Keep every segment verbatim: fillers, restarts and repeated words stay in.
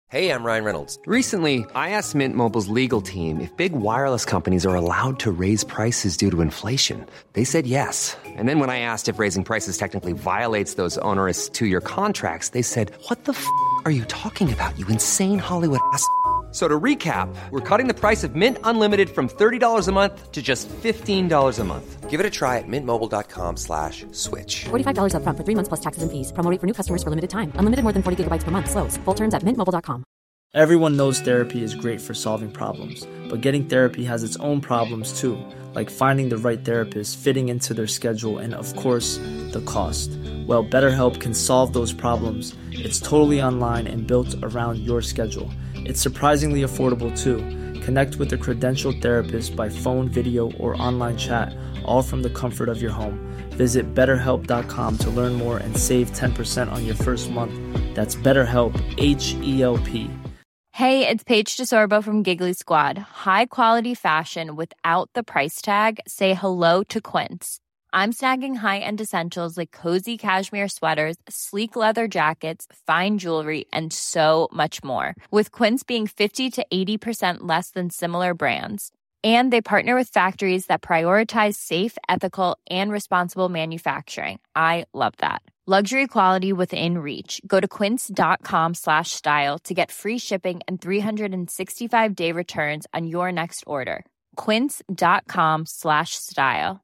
Hey, I'm Ryan Reynolds. Recently, I asked Mint Mobile's legal team if big wireless companies are allowed to raise prices due to inflation. They said yes. And then when I asked if raising prices technically violates those onerous two-year contracts, they said, what the f*** are you talking about, you insane Hollywood ass f- So to recap, we're cutting the price of Mint Unlimited from thirty dollars a month to just fifteen dollars a month. Give it a try at mintmobile.com slash switch. forty-five dollars up front for three months plus taxes and fees. Promo rate for new customers for limited time. Unlimited more than forty gigabytes per month. Slows full terms at mint mobile dot com. Everyone knows therapy is great for solving problems, but getting therapy has its own problems too, like finding the right therapist, fitting into their schedule, and of course, the cost. Well, BetterHelp can solve those problems. It's totally online and built around your schedule. It's surprisingly affordable too. Connect with a credentialed therapist by phone, video, or online chat, all from the comfort of your home. Visit better help dot com to learn more and save ten percent on your first month. That's BetterHelp, H E L P. Hey, it's Paige DeSorbo from Giggly Squad. High quality fashion without the price tag. Say hello to Quince. I'm snagging high-end essentials like cozy cashmere sweaters, sleek leather jackets, fine jewelry, and so much more. With Quince being fifty to eighty percent less than similar brands. And they partner with factories that prioritize safe, ethical, and responsible manufacturing. I love that. Luxury quality within reach. Go to quince.com slash style to get free shipping and three sixty-five day returns on your next order. Quince.com slash style.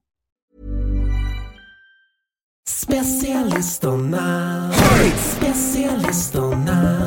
Specialisterna. Specialisterna.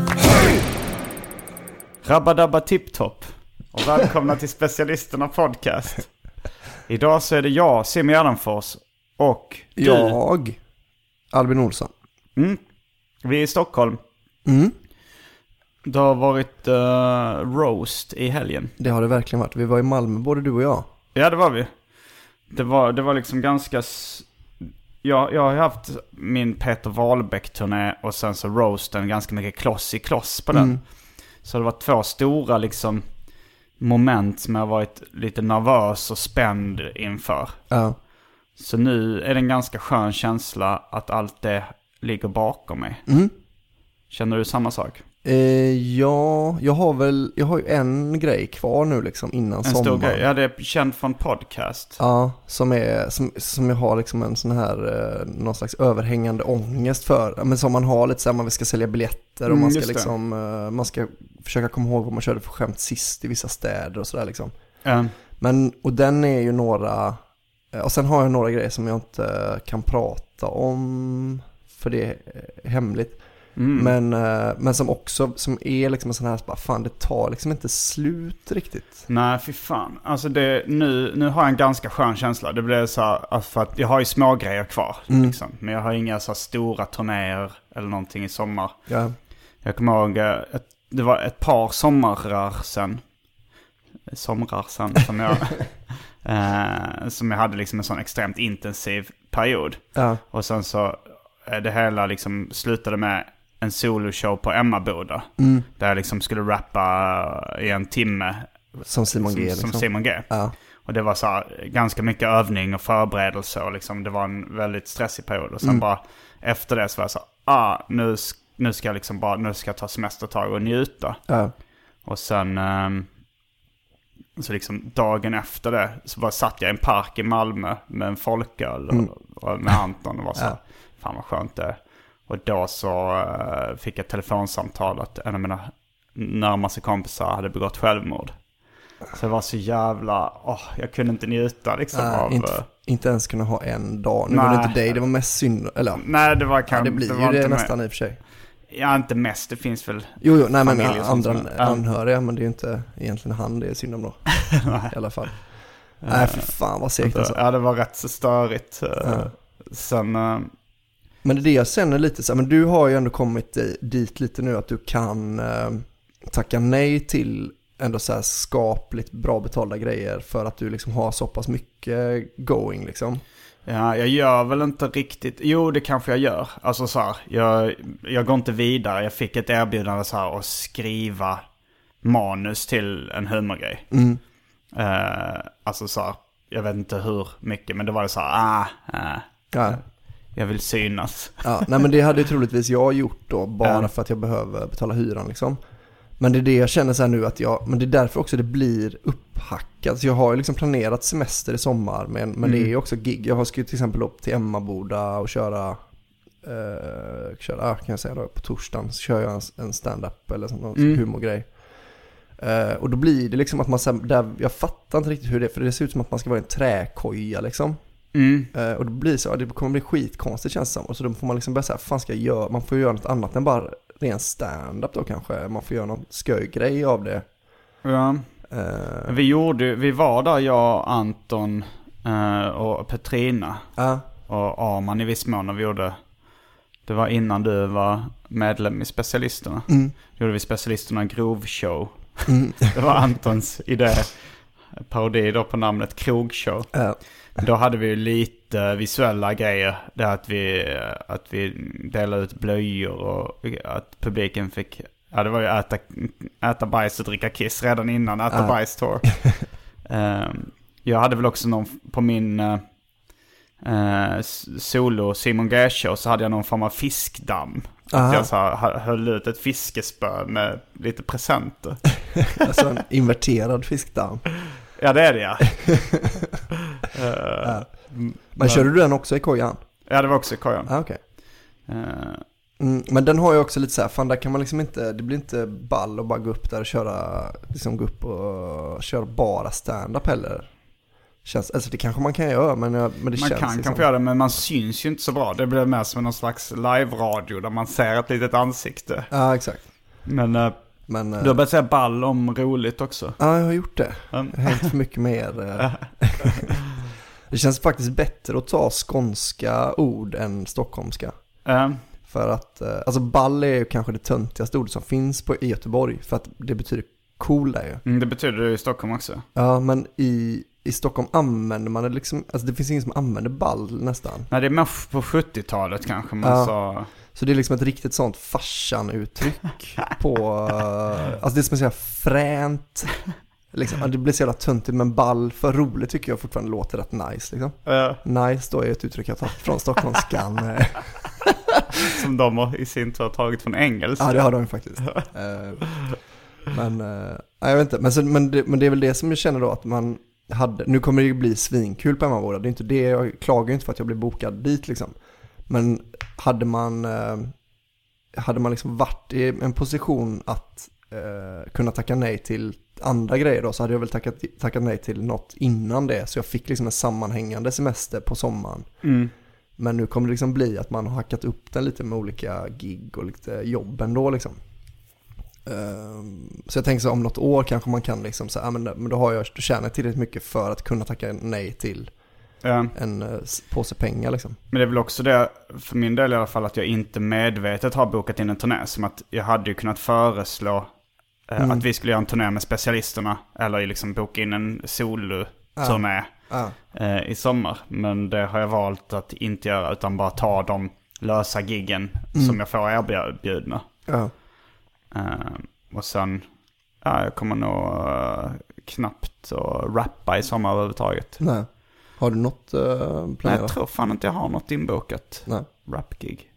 Rabba-dabba tipptopp. Och välkomna till Specialisterna podcast. Idag så är det jag, Simon Gärdenfors, och du. Jag, Albin Olsson. Mm. Vi är i Stockholm. Mm. Det har varit uh, roast i helgen. Det har det verkligen varit. Vi var i Malmö, både du och jag. Ja, det var vi. Det var, det var liksom ganska... S- jag, jag har haft min Peter Wahlbeck-turné och sen så roasten ganska mycket kloss i kloss på den. Mm. Så det var två stora liksom moment som jag har varit lite nervös och spänd inför. Ja. Så nu är det en ganska skön känsla att allt det ligger bakom mig. Mm. Känner du samma sak? Eh, ja, jag har väl jag har ju en grej kvar nu liksom innan en sommaren. En stor grej, ja, det är känd från podcast. Ja, som är som, som jag har liksom en sån här eh, någon slags överhängande ångest för. Men som man har lite så här, man ska sälja biljetter och mm, man ska liksom eh, man ska försöka komma ihåg vad man körde för skämt sist i vissa städer och sådär liksom. Mm. Men och den är ju några och sen har jag några grejer som jag inte kan prata om för det är hemligt. Mm. Men, men som också som är liksom en sån här, bara, fan det tar liksom inte slut riktigt. Nej, fy fan. Alltså det, nu, nu har jag en ganska skön känsla. Det blir så här, för att jag har ju små grejer kvar. Mm. Liksom. Men jag har inga så stora turnéer eller någonting i sommar. Ja. Jag kommer ihåg, ett, det var ett par sommarar sen. Somrar sen som jag, eh, som jag hade liksom en sån extremt intensiv period. Ja. Och sen så det hela liksom slutade med en soloshow på Emmaboda. Mm. Där jag liksom skulle rappa i en timme. Som Simon G. Som, liksom. som Simon G. Ja. Och det var så här, ganska mycket övning och förberedelse. Och liksom, det var en väldigt stressig period. Och sen mm. bara efter det så var jag så ah, nu, nu ska jag liksom bara, nu ska jag ta semestertag och njuta. Ja. Och sen um, så liksom dagen efter det så bara satt jag i en park i Malmö med en folköl och, mm. och med Anton och var så ja. Fan vad skönt det är. Och då så uh, fick jag ett telefonsamtal att en av mina närmaste kompisar hade begått självmord. Så det var så jävla... Oh, jag kunde inte njuta liksom nej, av... Inte, inte ens kunna ha en dag. Nu nej. Var det inte dig, det var mest synd. Eller, nej, det var kanske... Ja, det blir det ju det nästan med. I och för sig. Ja, inte mest. Det finns väl... Jo, jo nej men andra som, anhöriga, men det är ju inte egentligen han det är synd om då. I alla fall. Uh, nej, för fan vad segt alltså. Ja, det var rätt så störigt. Uh. Sen... Uh, Men det är det jag känner lite så här, men du har ju ändå kommit dit lite nu att du kan eh, tacka nej till ändå så här skapligt bra betalda grejer för att du liksom har så pass mycket going liksom. Ja, jag gör väl inte riktigt, jo det kanske jag gör. Alltså så här, jag, jag går inte vidare. Jag fick ett erbjudande så här att skriva manus till en humorgrej. Mm. Eh, alltså så här, jag vet inte hur mycket, men det var det så här, ah, ah. Ja. Jag vill synas. Ja, nej men det hade ju troligtvis jag gjort då bara ja. För att jag behöver betala hyran liksom. Men det är det jag känner så här nu att jag, men det är därför också det blir upphackat. Så jag har ju liksom planerat semester i sommar, men, men mm. det är ju också gig. Jag har skrivit till exempel upp till Emmaboda och köra, uh, köra kan jag säga då, på torsdagen så kör jag en, en stand-up eller sån mm. humorgrej. Uh, och då blir det liksom att man så här, där, jag fattar inte riktigt hur det är, för det ser ut som att man ska vara i en träkoja liksom. Mm. Uh, och då blir det så, det kommer bli skitkonstigt känns det som. Och så då får man liksom börja säga, fan ska jag göra, man får göra något annat än bara ren stand-up då kanske. Man får göra någon sköjgrej av det. Ja. Uh. Vi gjorde, vi var där, jag, Anton uh, och Petrina uh. och Arman i viss mån, och vi gjorde, det var innan du var medlem i Specialisterna. Mm. Då gjorde vi Specialisterna Grovshow. Mm. Det var Antons idé, parodi då på namnet Krogshow. Uh. Då hade vi lite visuella grejer, det att vi, att vi delade ut blöjor och att publiken fick, ja det var ju äta, äta bajs och dricka kiss redan innan äta uh. bajs tour. um, jag hade väl också någon på min uh, solo Simon G show, så hade jag någon form av fiskdamm. Att jag så här, höll ut ett fiskespö med lite presenter. Alltså en inverterad fiskdamm. Ja, det är det, ja. uh, ja. Men, men körde du den också i kojan? Ja, det var också i kojan. Ah, okej. Okay. Uh. Mm, men den har ju också lite så här, fan där kan man liksom inte, det blir inte ball och bara gå upp där och köra, liksom gå upp och köra bara stand-up heller. Känns, alltså det kanske man kan göra, men, men det man känns kan liksom... kanske göra det, men man syns ju inte så bra. Det blir mer som någon slags live-radio där man ser ett litet ansikte. Ja, exakt. Men... Uh, Men, du har börjat säga ball om roligt också. Ja, jag har gjort det. Jag har hängt för mycket mer. Det känns faktiskt bättre att ta skånska ord än stockholmska. Mm. För att, alltså ball är ju kanske det töntigaste ordet som finns på, i Göteborg. För att det betyder cool där ju. Mm, det betyder det i Stockholm också. Ja, men i, i Stockholm använder man det liksom, alltså det finns ingen som använder ball nästan. Nej, det är mer på sjuttiotalet kanske man ja. sa... Så det är liksom ett riktigt sånt farsan-uttryck på, alltså det är som att säga fränt, liksom, det blir så jävla töntigt, men ball för roligt tycker jag fortfarande låter rätt nice liksom. Uh. Nice då är ett uttryck jag tagit från stockholmskan. Som de har i sin tur har tagit från engelska. Ja, det har de faktiskt. Men, jag vet inte, men, så, men, det, men det är väl det som jag känner då att man hade, nu kommer det ju bli svinkul på Emmaboda, det är inte det, jag klagar inte för att jag blir bokad dit liksom. Men hade man eh, hade man liksom varit i en position att eh, kunna tacka nej till andra grejer då, så hade jag väl tackat, tackat nej till något innan det. Så jag fick liksom en sammanhängande semester på sommaren. Mm. Men nu kommer det liksom bli att man har hackat upp den lite med olika gig och lite jobb ändå liksom. Um, så jag tänker så om något år kanske man kan liksom så, ja, men, men då har jag då tjänat tillräckligt mycket för att kunna tacka nej till ja. en uh, påse pengar liksom. Men det är väl också det, för min del i alla fall, att jag inte medvetet har bokat in en turné. Som att jag hade ju kunnat föreslå uh, mm. att vi skulle göra en turné med Specialisterna, eller liksom boka in en solo-turné ja. Ja. Uh, i sommar. Men det har jag valt att inte göra, utan bara ta de lösa giggen mm. som jag får erbjudna. Ja. Uh, och sen ja, jag kommer nog uh, knappt att rappa i sommar överhuvudtaget. Nej. Har du något uh, planerat? Nej, jag tror fan inte jag har något inbokat. Nej. Rap-gig.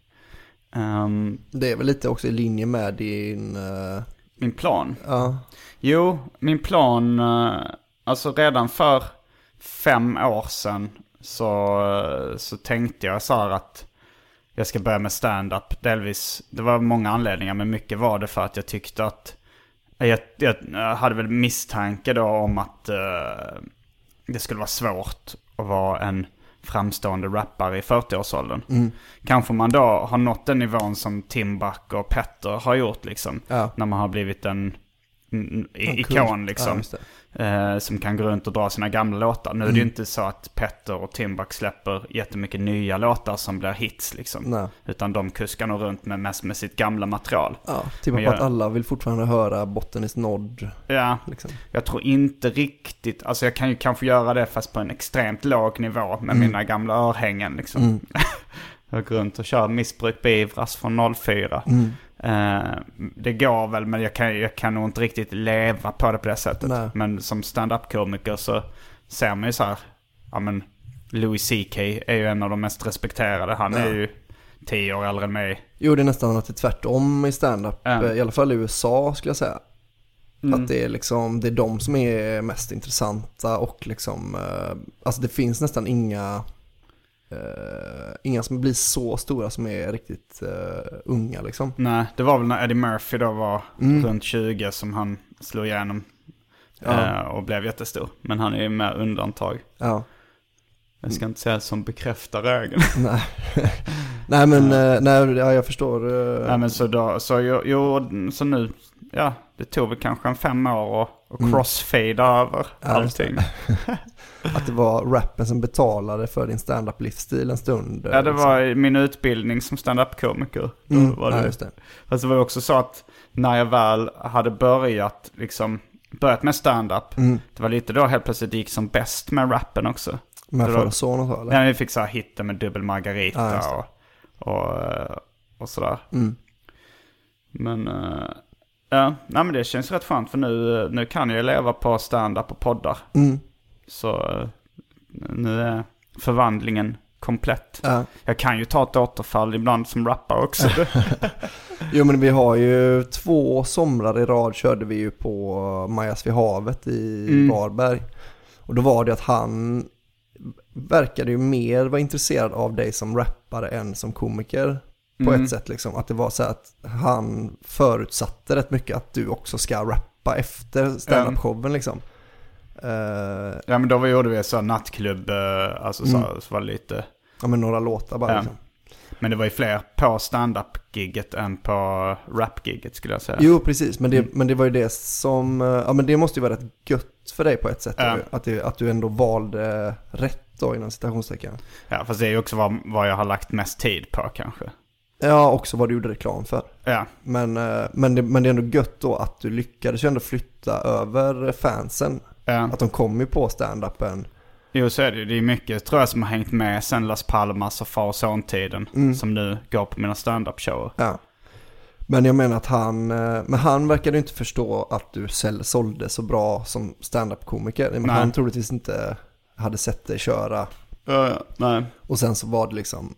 Um, det är väl lite också i linje med din... Uh... Min plan? Ja. Jo, min plan... Uh, alltså redan för fem år sedan så, uh, så tänkte jag så här att jag ska börja med stand-up. Delvis, det var många anledningar, men mycket var det för att jag tyckte att... Jag, jag hade väl misstanke då om att uh, det skulle vara svårt att vara en framstående rappare i fyrtioårsåldern. Mm. Kanske man då har nått den nivån som Timbuk och Petter har gjort liksom. Ja. När man har blivit en, en, en ikon liksom. Ja, eh, som kan gå runt och dra sina gamla låtar. Nu mm. är det ju inte så att Petter och Timbuk släpper jättemycket nya låtar som blir hits liksom. Nej. Utan de kuskar nog runt med mest med sitt gamla material. Ja, typ på jag, att alla vill fortfarande höra Botten is nådd. Ja, liksom. Jag tror inte riktigt, alltså jag kan ju kanske göra det fast på en extremt låg nivå med mm. mina gamla örhängen liksom. Mm. Jag går runt och kör Missbruk beivras från noll fyra. Mm. Uh, det går väl, men jag kan, jag kan nog inte riktigt leva på det på det sättet. Nej. Men som stand-up-komiker så ser man ju så här, ja men Louis C K är ju en av de mest respekterade. Han ja. är ju tio år äldre än mig. Jo, det är nästan att det är tvärtom i stand-up. Mm. I alla fall i U S A skulle jag säga. Mm. Att det är liksom, det är de som är mest intressanta och liksom, uh, alltså det finns nästan inga uh, inga som blir så stora som är riktigt uh, unga liksom. Nej, det var väl när Eddie Murphy då var mm. runt tjugo som han slog igenom ja. uh, och blev jättestor. Men han är ju med undantag. Ja. Jag ska inte säga som bekräftar regeln. Nej. nej men uh, nej, ja, jag förstår. Uh, nej men så då, så jo, jo, så nu, ja, det tog väl kanske en fem år och, och crossfade mm. över ja, allting. Att det var rappen som betalade för din stand-up-livsstil en stund. Ja, det liksom. var min utbildning som stand-up-komiker. Mm. Var det. Ja, just det. Fast det var också så att när jag väl hade börjat liksom, börjat med stand-up, mm. det var lite då helt plötsligt gick som bäst med rappen också. Med så förra son och så, eller? Ja, vi fick så här hitta med dubbel margarita ja, och, och, och sådär. Mm. Men, uh, ja, nej, men det känns rätt skönt för nu, nu kan jag leva på stand-up och poddar. Mm. Så uh, nu är förvandlingen komplett. Ja. Jag kan ju ta ett återfall ibland som rappar också. Jo, men vi har ju två somrar i rad körde vi ju på Majas vid havet i mm. Varberg. Och då var det att han verkade ju mer vara intresserad av dig som rappare än som komiker på mm. ett sätt liksom. Att det var så att han förutsatte rätt mycket att du också ska rappa efter stand-up-showen liksom. Uh, ja, men då var gjorde vi så nattklubb, uh, alltså så, mm. så var det lite... Ja, men några låtar bara ja. liksom. Men det var ju fler på stand-up-gigget än på rap-gigget skulle jag säga. Jo, precis. Men det, mm. men det var ju det som... Ja, men det måste ju vara rätt gött för dig på ett sätt. Ja. Att, det, att du ändå valde rätt då inom citationstecken. Ja, fast det är ju också vad, vad jag har lagt mest tid på kanske. Ja, också vad du gjorde reklam för. Ja. Men, men, det, men det är ändå gött då att du lyckades ju ändå flytta över fansen. Ja. Att de kom ju på stand-upen. Jo, så är det. Det är mycket, tror jag, som har hängt med sen Las Palmas och far och son-tiden mm. som nu går på mina stand-up-shower. Ja. Men jag menar att han, men han verkade inte förstå att du sålde så bra som stand-up-komiker. Men han troligtvis inte hade sett dig köra. Uh, nej. Och sen så var det liksom,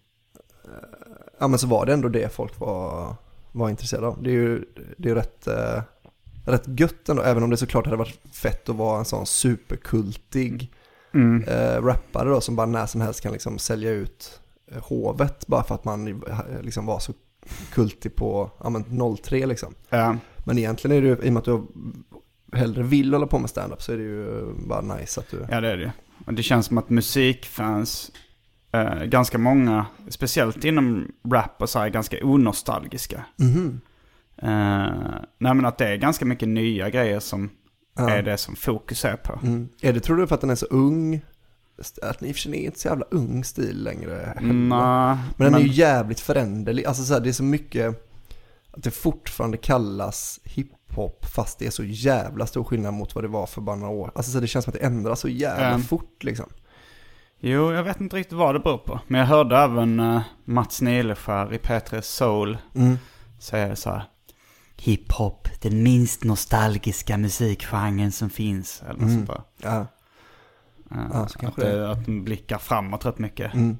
ja men så var det ändå det folk var, var intresserade av. Det är ju, det är rätt, äh, rätt gött ändå, även om det såklart hade varit fett att vara en sån superkultig Mm. Äh, rappare då som bara när som helst kan liksom sälja ut äh, hovet bara för att man äh, liksom var så kultig på ja, men noll tre liksom. Ja. Men egentligen är det ju, i och med att du hellre vill hålla på med stand-up så är det ju bara nice att du... Ja, det är det. Och det känns som att musikfans, äh, ganska många, speciellt inom rap och så här, är ganska onostalgiska. Mm-hmm. Äh, nej, men att det är ganska mycket nya grejer som ja. är det som fokus är på. Mm. Är det, tror du, för att den är så ung? Att ni i och för sig är inte så jävla ung stil längre. Nah, men den men... är ju jävligt föränderlig. Alltså så här, det är så mycket att det fortfarande kallas hiphop fast det är så jävla stor skillnad mot vad det var för bara några år. Alltså så här, det känns som att det ändras så jävla mm. fort liksom. Jo, jag vet inte riktigt vad det beror på. Men jag hörde även uh, Mats Nileskär i P tre Soul mm. säga så här: hiphop, den minst nostalgiska musikgenren som finns. Eller mm. sånt där. Ja. Uh, ja, så att, det, att de blickar framåt rätt mycket. Mm.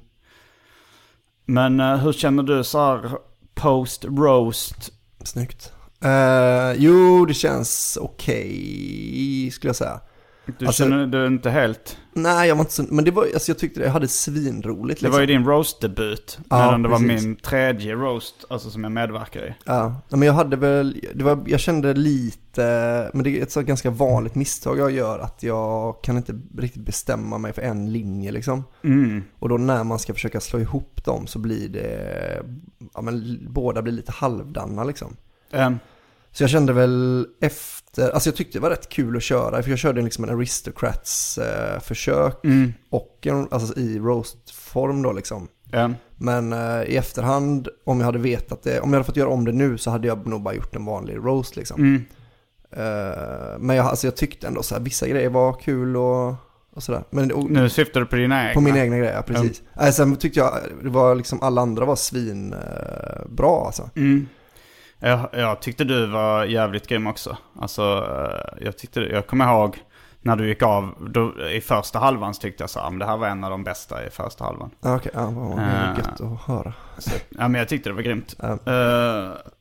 Men uh, hur känner du så här post-roast? Snyggt. Uh, jo, det känns okej, okay, skulle jag säga. Du alltså, känner du inte helt? Nej, jag var inte så, men det var, alltså jag tyckte det, jag hade svinroligt liksom. Det var ju din roast-debut. Ja, medan det precis. var min tredje roast, alltså som jag medverkar i. Ja, men jag hade väl, det var, jag kände lite, men det är ett så ganska vanligt misstag jag gör, att jag kan inte riktigt bestämma mig för en linje liksom. Mm. Och då när man ska försöka slå ihop dem så blir det, ja men båda blir lite halvdanna liksom. Mm. Så jag kände väl efter, alltså jag tyckte det var rätt kul att köra, för jag körde liksom en Aristocrats eh, försök mm. och en, alltså i roastform då liksom. Mm. Men eh, i efterhand, om jag hade vetat det, om jag hade fått göra om det nu så hade jag nog bara gjort en vanlig roast liksom. Mm. Eh, men jag, alltså jag tyckte ändå så här, vissa grejer var kul och, och sådär. Men, och, nu syftar du på dina egna? På mina egna grejer, precis. Mm. Eh, sen tyckte jag, det var liksom, alla andra var svin eh, bra alltså. Mm. Jag, jag tyckte du var jävligt grym också. Alltså, jag tyckte, jag kommer ihåg när du gick av då, i första halvan så tyckte jag så här, det här var en av de bästa i första halvan. Okej, okay, ja, vad uh, gött att höra. Så, ja, men jag tyckte det var grymt. Uh. Uh,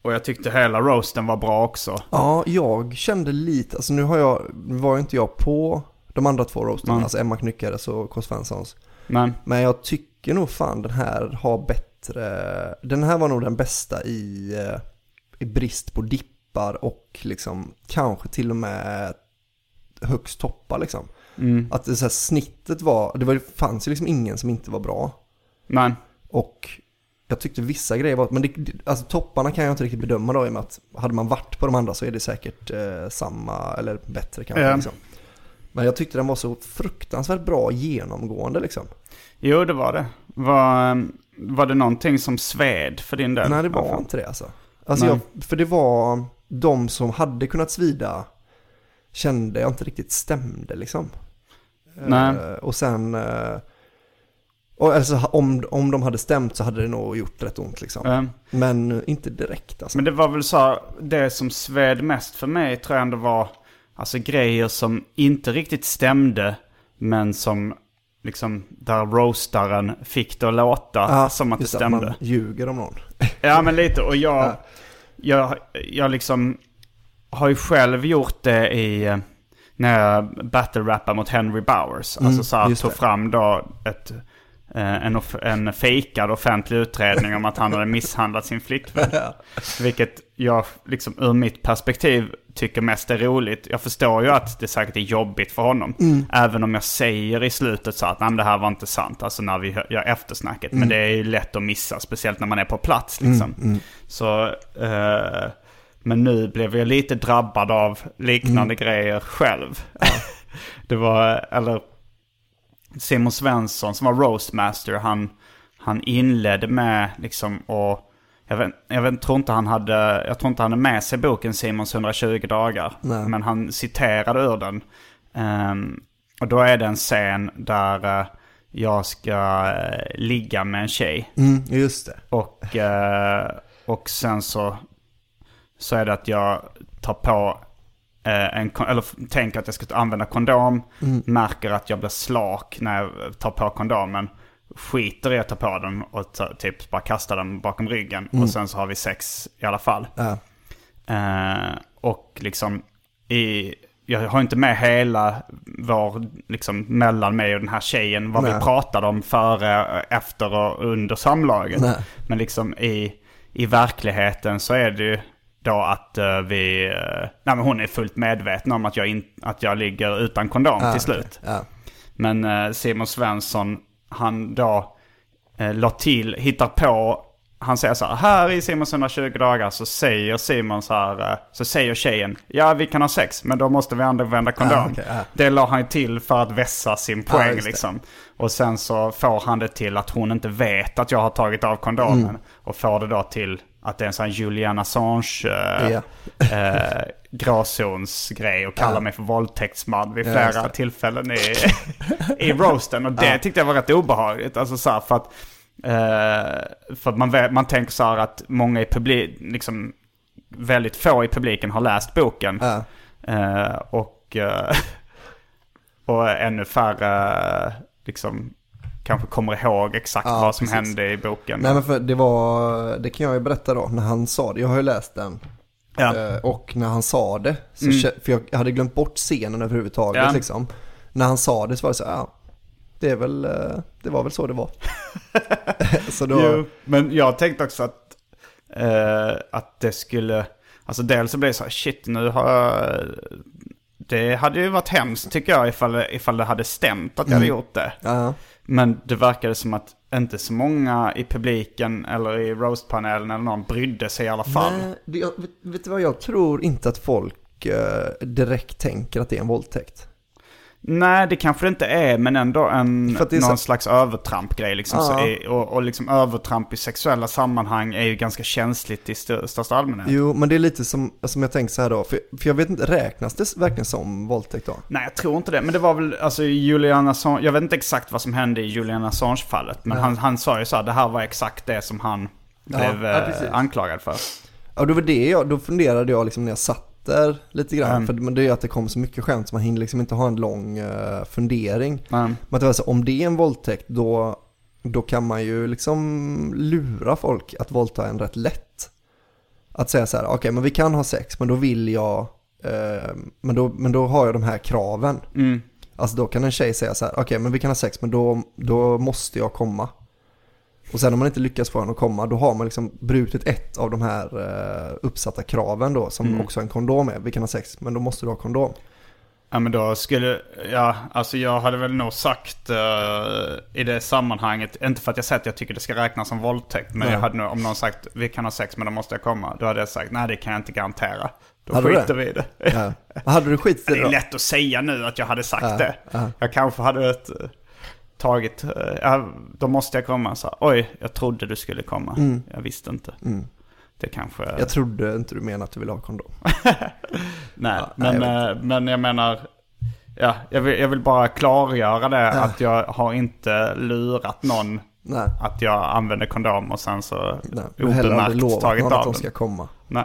Och jag tyckte hela roasten var bra också. Ja, jag kände lite, alltså nu har jag, var ju inte jag på de andra två roasterna, mm. alltså Emma Knyckares och K. Svenssons. Men. Men jag tycker nog fan den här har bättre, den här var nog den bästa i, i brist på dippar och liksom kanske till och med högst toppar liksom. Mm. Att det så här, snittet var, det var, fanns ju liksom ingen som inte var bra. Men. Och jag tyckte vissa grejer var, men det, alltså topparna kan jag inte riktigt bedöma då, i och med att hade man varit på de andra så är det säkert eh, samma eller bättre kanske. Ja. Liksom. Men jag tyckte den var så fruktansvärt bra genomgående liksom. Jo, det var det. Var, var det någonting som sved för din del? Nej, det var inte det alltså. alltså jag, för det var de som hade kunnat svida kände jag inte riktigt stämde liksom. Nej. Uh, och sen uh, och alltså, om, om de hade stämt så hade det nog gjort rätt ont liksom. Mm. Men inte direkt alltså. Men det var väl så, det som sved mest för mig tror jag ändå var alltså grejer som inte riktigt stämde, men som liksom där roastaren fick det att låta ja, som att det stämde. Att man ljuger om någon. Ja, men lite. Och jag, ja. jag, jag liksom har ju själv gjort det i när jag battle-rappar mot Henry Bowers. Mm, alltså så här, tog det. fram då ett, en, en fejkad offentlig utredning om att han hade misshandlat sin flickvän. Ja. Vilket jag liksom ur mitt perspektiv tycker mest är roligt. Jag förstår ju att det säkert är jobbigt för honom. Mm. Även om jag säger i slutet så att nej, det här var inte sant. Alltså när vi gör eftersnacket. Mm. Men det är ju lätt att missa. Speciellt när man är på plats liksom. Mm, mm. Så, eh, men nu blev jag lite drabbad av liknande mm. grejer själv. Ja. Det var, eller Simon Svensson som var roastmaster. Han, han inledde med liksom och Jag, vet, jag vet, tror inte han hade jag tror inte han hade med sig boken Simons hundratjugo dagar. Nej. Men han citerade ur den. Um, och då är det en scen där uh, jag ska uh, ligga med en tjej. Mm, just det. Och, uh, och sen så, så är det att jag tar på uh, en, eller tänker att jag ska använda kondom. Mm. Märker att jag blir slak när jag tar på kondomen. Skiter i att ta på den och ta, typ bara kasta den bakom ryggen. Mm. Och sen så har vi sex i alla fall. Ja. Uh, och liksom i, jag har inte med hela vår liksom mellan mig och den här tjejen vad Nej. vi pratade om före, efter och under samlaget. Nej. Men liksom i, i verkligheten så är det ju då att uh, vi uh, nej, men hon är fullt medveten om att jag, in, att jag ligger utan kondom ja, till slut. Okay. Ja. Men uh, Simon Svensson, han då eh, la till, hittar på, han säger så här, här i Simons hundratjugo dagar så säger Simon så här, eh, så säger tjejen, ja vi kan ha sex, men då måste vi använda kondom. Ah, okay, ah. Det la han till för att vässa sin poäng ah, liksom. Och sen så får han det till att hon inte vet att jag har tagit av kondomen. Mm. Och får det då till att det är en sån här Julian Assange eh, yeah. eh, gråzonsgrej och kallar ja. mig för våldtäktsman vid flera ja, tillfällen i, i roasten. Och det ja. tyckte jag var rätt obehagligt. Alltså så här, för att, eh, för att man, man tänker så här att många i publik, liksom väldigt få i publiken har läst boken. Ja. Eh, och, eh, och ännu färre liksom kanske kommer ihåg exakt ja, vad som precis. hände i boken. Nej, men för det var, det kan jag ju berätta då, när han sa det, jag har ju läst den. Ja. Och när han sa det så, mm. för jag hade glömt bort scenen överhuvudtaget ja. liksom. När han sa det så var det så ja, det är väl det var väl så det var. Så då... Jo, men jag tänkte också att eh, att det skulle, alltså dels så blev det så här, shit, nu har det hade ju varit hemskt tycker jag ifall, ifall det hade stämt att jag hade mm. gjort det. Ja. Men det verkade som att inte så många i publiken eller i roastpanelen eller någon brydde sig i alla fall. Nej, det, jag, vet, vet du vad, jag tror inte att folk eh, direkt tänker att det är en våldtäkt. Nej, det kanske det inte är, men ändå en, någon så... slags övertrampgrej. Liksom, ja. så är, och, och liksom övertramp i sexuella sammanhang är ju ganska känsligt i stö- största allmänhet. Jo, men det är lite som, som jag tänker så här då. För, för jag vet inte, räknas det verkligen som våldtäkt då? Nej, jag tror inte det. Men det var väl, alltså Julian Assange, jag vet inte exakt vad som hände i Julian Assange-fallet. Men ja. han, han sa ju så här, det här var exakt det som han ja. blev ja, anklagad för. Ja, det var det jag, då funderade jag liksom när jag satt där lite grann, mm. för det är ju att det kommer så mycket skämt så man hinner liksom inte ha en lång uh, fundering. Mm. Men det var så, om det är en våldtäkt då, då kan man ju liksom lura folk att våldta en rätt lätt. Att säga så här, okej okay, men vi kan ha sex, men då vill jag, eh, men, då, men då har jag de här kraven. Mm. Alltså då kan en tjej säga så här, okej okay, men vi kan ha sex, men då, då måste jag komma. Och sen om man inte lyckas få henne att komma, då har man liksom brutit ett av de här eh, uppsatta kraven då, som mm. också en kondom är. Vi kan ha sex, men då måste du ha kondom. Ja, men då skulle, ja, alltså jag hade väl nog sagt uh, i det sammanhanget, inte för att jag säger att jag tycker det ska räknas som våldtäkt, men nej. Jag hade nog, om någon sagt, vi kan ha sex men då måste jag komma, då hade jag sagt, nej det kan jag inte garantera. Då hade skiter vi i det. Ja. Hade du skit i det då? Det är lätt att säga nu att jag hade sagt ja. det. Ja. Jag kanske hade ett, tagit, uh, då måste jag komma. Så, oj, jag trodde du skulle komma. Mm. Jag visste inte. Mm. Det kanske... Jag trodde inte du menade att du ville ha kondom. Nej, ja, men, nej, jag men jag menar... Ja, jag vill, jag vill bara klargöra det, ja. Att jag har inte lurat någon nej. Att jag använder kondom och sen så obemärkt tagit av att de ska komma. Nej.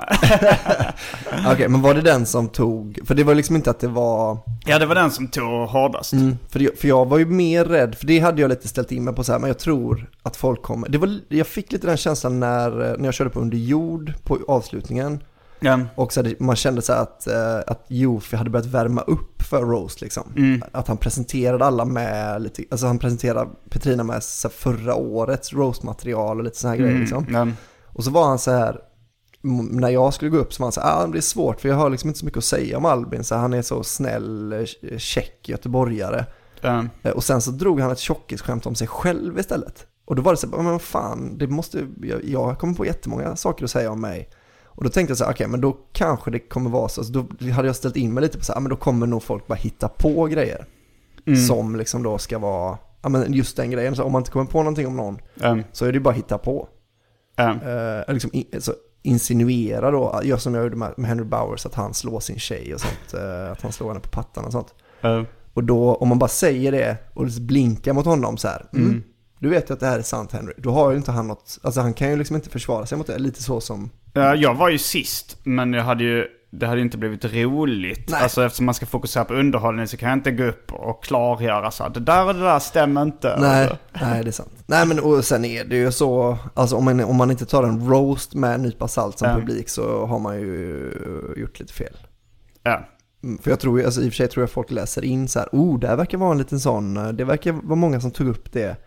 Okej, okay, men var det den som tog... För det var liksom inte att det var... Ja, det var den som tog hårdast. Mm, för, jag, för jag var ju mer rädd, för det hade jag lite ställt in mig på så här, men jag tror att folk kommer... Det var, jag fick lite den känslan när, när jag körde på Under jord på avslutningen. Ja. Och så hade, man kände så här att, att Jofi hade börjat värma upp för roast liksom. Mm. Att han presenterade alla med lite, alltså han presenterade Petrina med så förra årets roastmaterial och lite såna här mm. grejer liksom. Ja. Och så var han så här, när jag skulle gå upp så var han så här, ah, det är svårt för jag har liksom inte så mycket att säga om Albin, så han är så snäll, check göteborgare. Ja. Och sen så drog han ett tjockisskämt om sig själv istället. Och då var det så här, men fan, det måste, jag, jag kommer på jättemånga saker att säga om mig. Och då tänkte jag så här, okej, okay, men då kanske det kommer vara så. Så då hade jag ställt in mig lite på så här, men då kommer nog folk bara hitta på grejer. Mm. Som liksom då ska vara, ja men just den grejen. Så om man inte kommer på någonting om någon mm. så är det ju bara hitta på. Mm. Uh, liksom in, så insinuera då, jag som jag gjorde med, med Henry Bowers, att han slår sin tjej och sånt. Uh, att han slår henne på pattan och sånt. Mm. Och då, om man bara säger det och blinkar mot honom så här, mm. Mm, du vet ju att det här är sant, Henry. Då har ju inte han något, alltså han kan ju liksom inte försvara sig mot det, lite så som... Jag var ju sist, men jag hade ju, det hade inte blivit roligt. Nej. Alltså eftersom man ska fokusera på underhållning så kan jag inte gå upp och klargöra så att det där och det där stämmer inte. Nej, alltså. Nej det är sant. Nej, men och sen är det ju så, alltså om man, om man inte tar en roast med en nypa salt som mm. publik så har man ju gjort lite fel. Ja. För jag tror ju, alltså i och för sig tror jag folk läser in så här, oh, det här verkar vara en liten sån, det verkar vara många som tog upp det.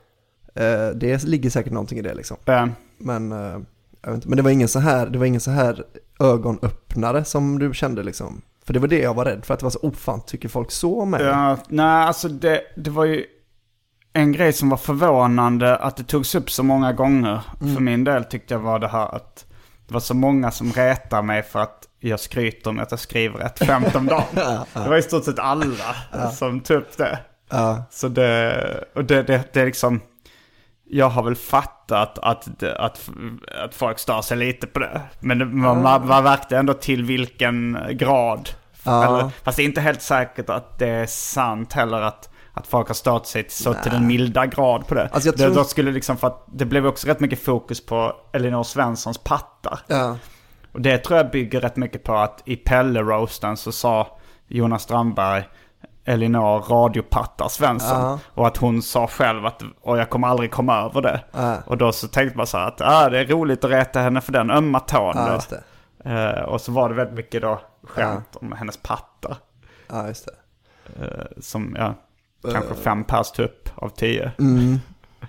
Uh, det ligger säkert någonting i det liksom. Ja. Men... Uh, Men det var ingen så här, det var ingen så här ögonöppnare som du kände liksom. För det var det jag var rädd för, att det var så ofan tycker folk så om mig. Ja, nej, alltså det, det var ju en grej som var förvånande att det togs upp så många gånger. Mm. För min del tyckte jag var det här att det var så många som retar mig för att jag skryter om att jag skriver ett skämt om dagen. Ja, ja. Det var i stort sett alla ja. som tog upp det. Ja. Så det, och det, det, det är liksom... Jag har väl fattat att, att, att folk stör sig lite på det. Men det, man, man, man verkade ändå till vilken grad. Ja. Eller, fast det är inte helt säkert att det är sant heller att, att folk har stört sig så till den milda grad på det. Alltså jag tror... det, då skulle liksom, för att det blev också rätt mycket fokus på Elinor Svenssons pattar. Ja. Och det tror jag bygger rätt mycket på att i Pelle-roasten så sa Jonas Strandberg Elinor radiopattar Svensson. Uh-huh. Och att hon sa själv att och jag kommer aldrig komma över det. Uh-huh. Och då så tänkte man så här att ah, det är roligt att rätta henne för den ömma tån. Uh, just det. Uh, och så var det väldigt mycket då skämt uh-huh. om hennes pattar. Ja, uh, just det. Uh, som ja, uh, kanske fem pers tupp av tio. Mm. Uh,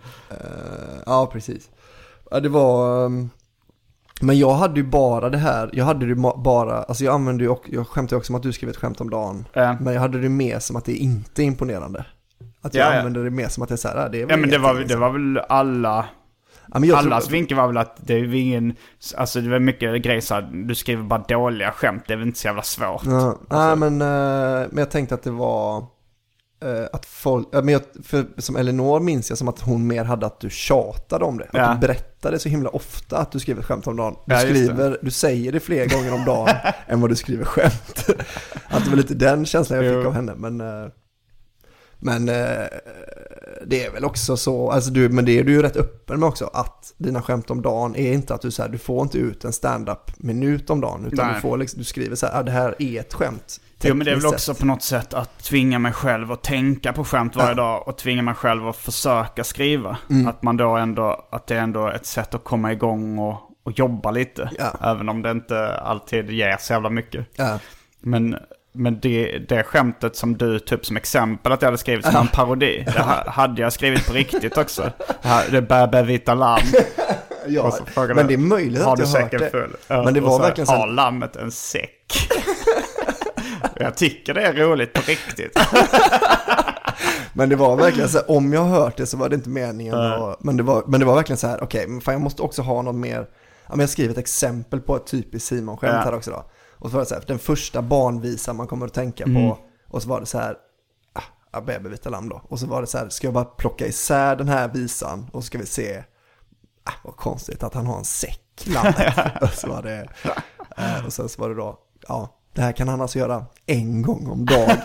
ja, precis. Ja, det var... Um... Men jag hade ju bara det här, jag hade ju bara, alltså jag använde ju, jag skämtade också om att du skrev ett skämt om dagen, ja. Men jag hade det mer som att det inte är imponerande. Att jag ja, ja. använde det mer som att det är så här, det är ja men det var, det var väl alla, ja, men allas tror... vinkel var väl att det är ingen, alltså det var mycket grejer så här, du skriver bara dåliga skämt, det är väl inte så jävla svårt. Ja, alltså. Nej men, men jag tänkte att det var... Uh, att folk, uh, men jag, för, som Elinor minns jag som att hon mer hade att du tjatade om det. Ja. Att du berättade så himla ofta att du skriver skämt om dagen. Du, ja, skriver, du säger det fler gånger om dagen än vad du skriver skämt. Att det var lite den känslan jag fick jo. av henne. Men, uh, men uh, det är väl också så, alltså du, men det är du ju rätt öppen med också, att dina skämt om dagen är inte att du, så här, du får inte ut en stand-up minut om dagen, utan du, får, liksom, du skriver så här, ah, det här är ett skämt. Jo, men det är väl också på något sätt att tvinga mig själv att tänka på skämt varje ja. dag och tvinga mig själv att försöka skriva. Mm. Att man då ändå, att det är ändå ett sätt att komma igång och, och jobba lite. Ja. Även om det inte alltid ger så jävla mycket. Ja. Men, men det, det skämtet som du typ som exempel att jag hade skrivit som en parodi. Det ha, hade jag skrivit på riktigt också. Det, här, det bär bär vita lamm. Ja, men det är möjligt har att du jag hört säcken det. full? Men det var verkligen så här... Har lammet en säck? Jag tycker det är roligt på riktigt. Men det var verkligen så här, om jag har hört det så var det inte meningen. Mm. Och, men, det var, men det var verkligen så här, okej, okay, men fan, jag måste också ha något mer. Ja, men jag skriver ett exempel på ett typiskt Simon-skämt ja. här också då. Och så var det så här, den första barnvisan man kommer att tänka på. Mm. Och så var det så här, ah, Bebe vita lamm då. Och så var det så här, ska jag bara plocka isär den här visan och så ska vi se, ah, vad konstigt att han har en säck, lammet. Och så var det, eh, och sen så var det då, ja. Det här kan han alltså göra en gång om dagen.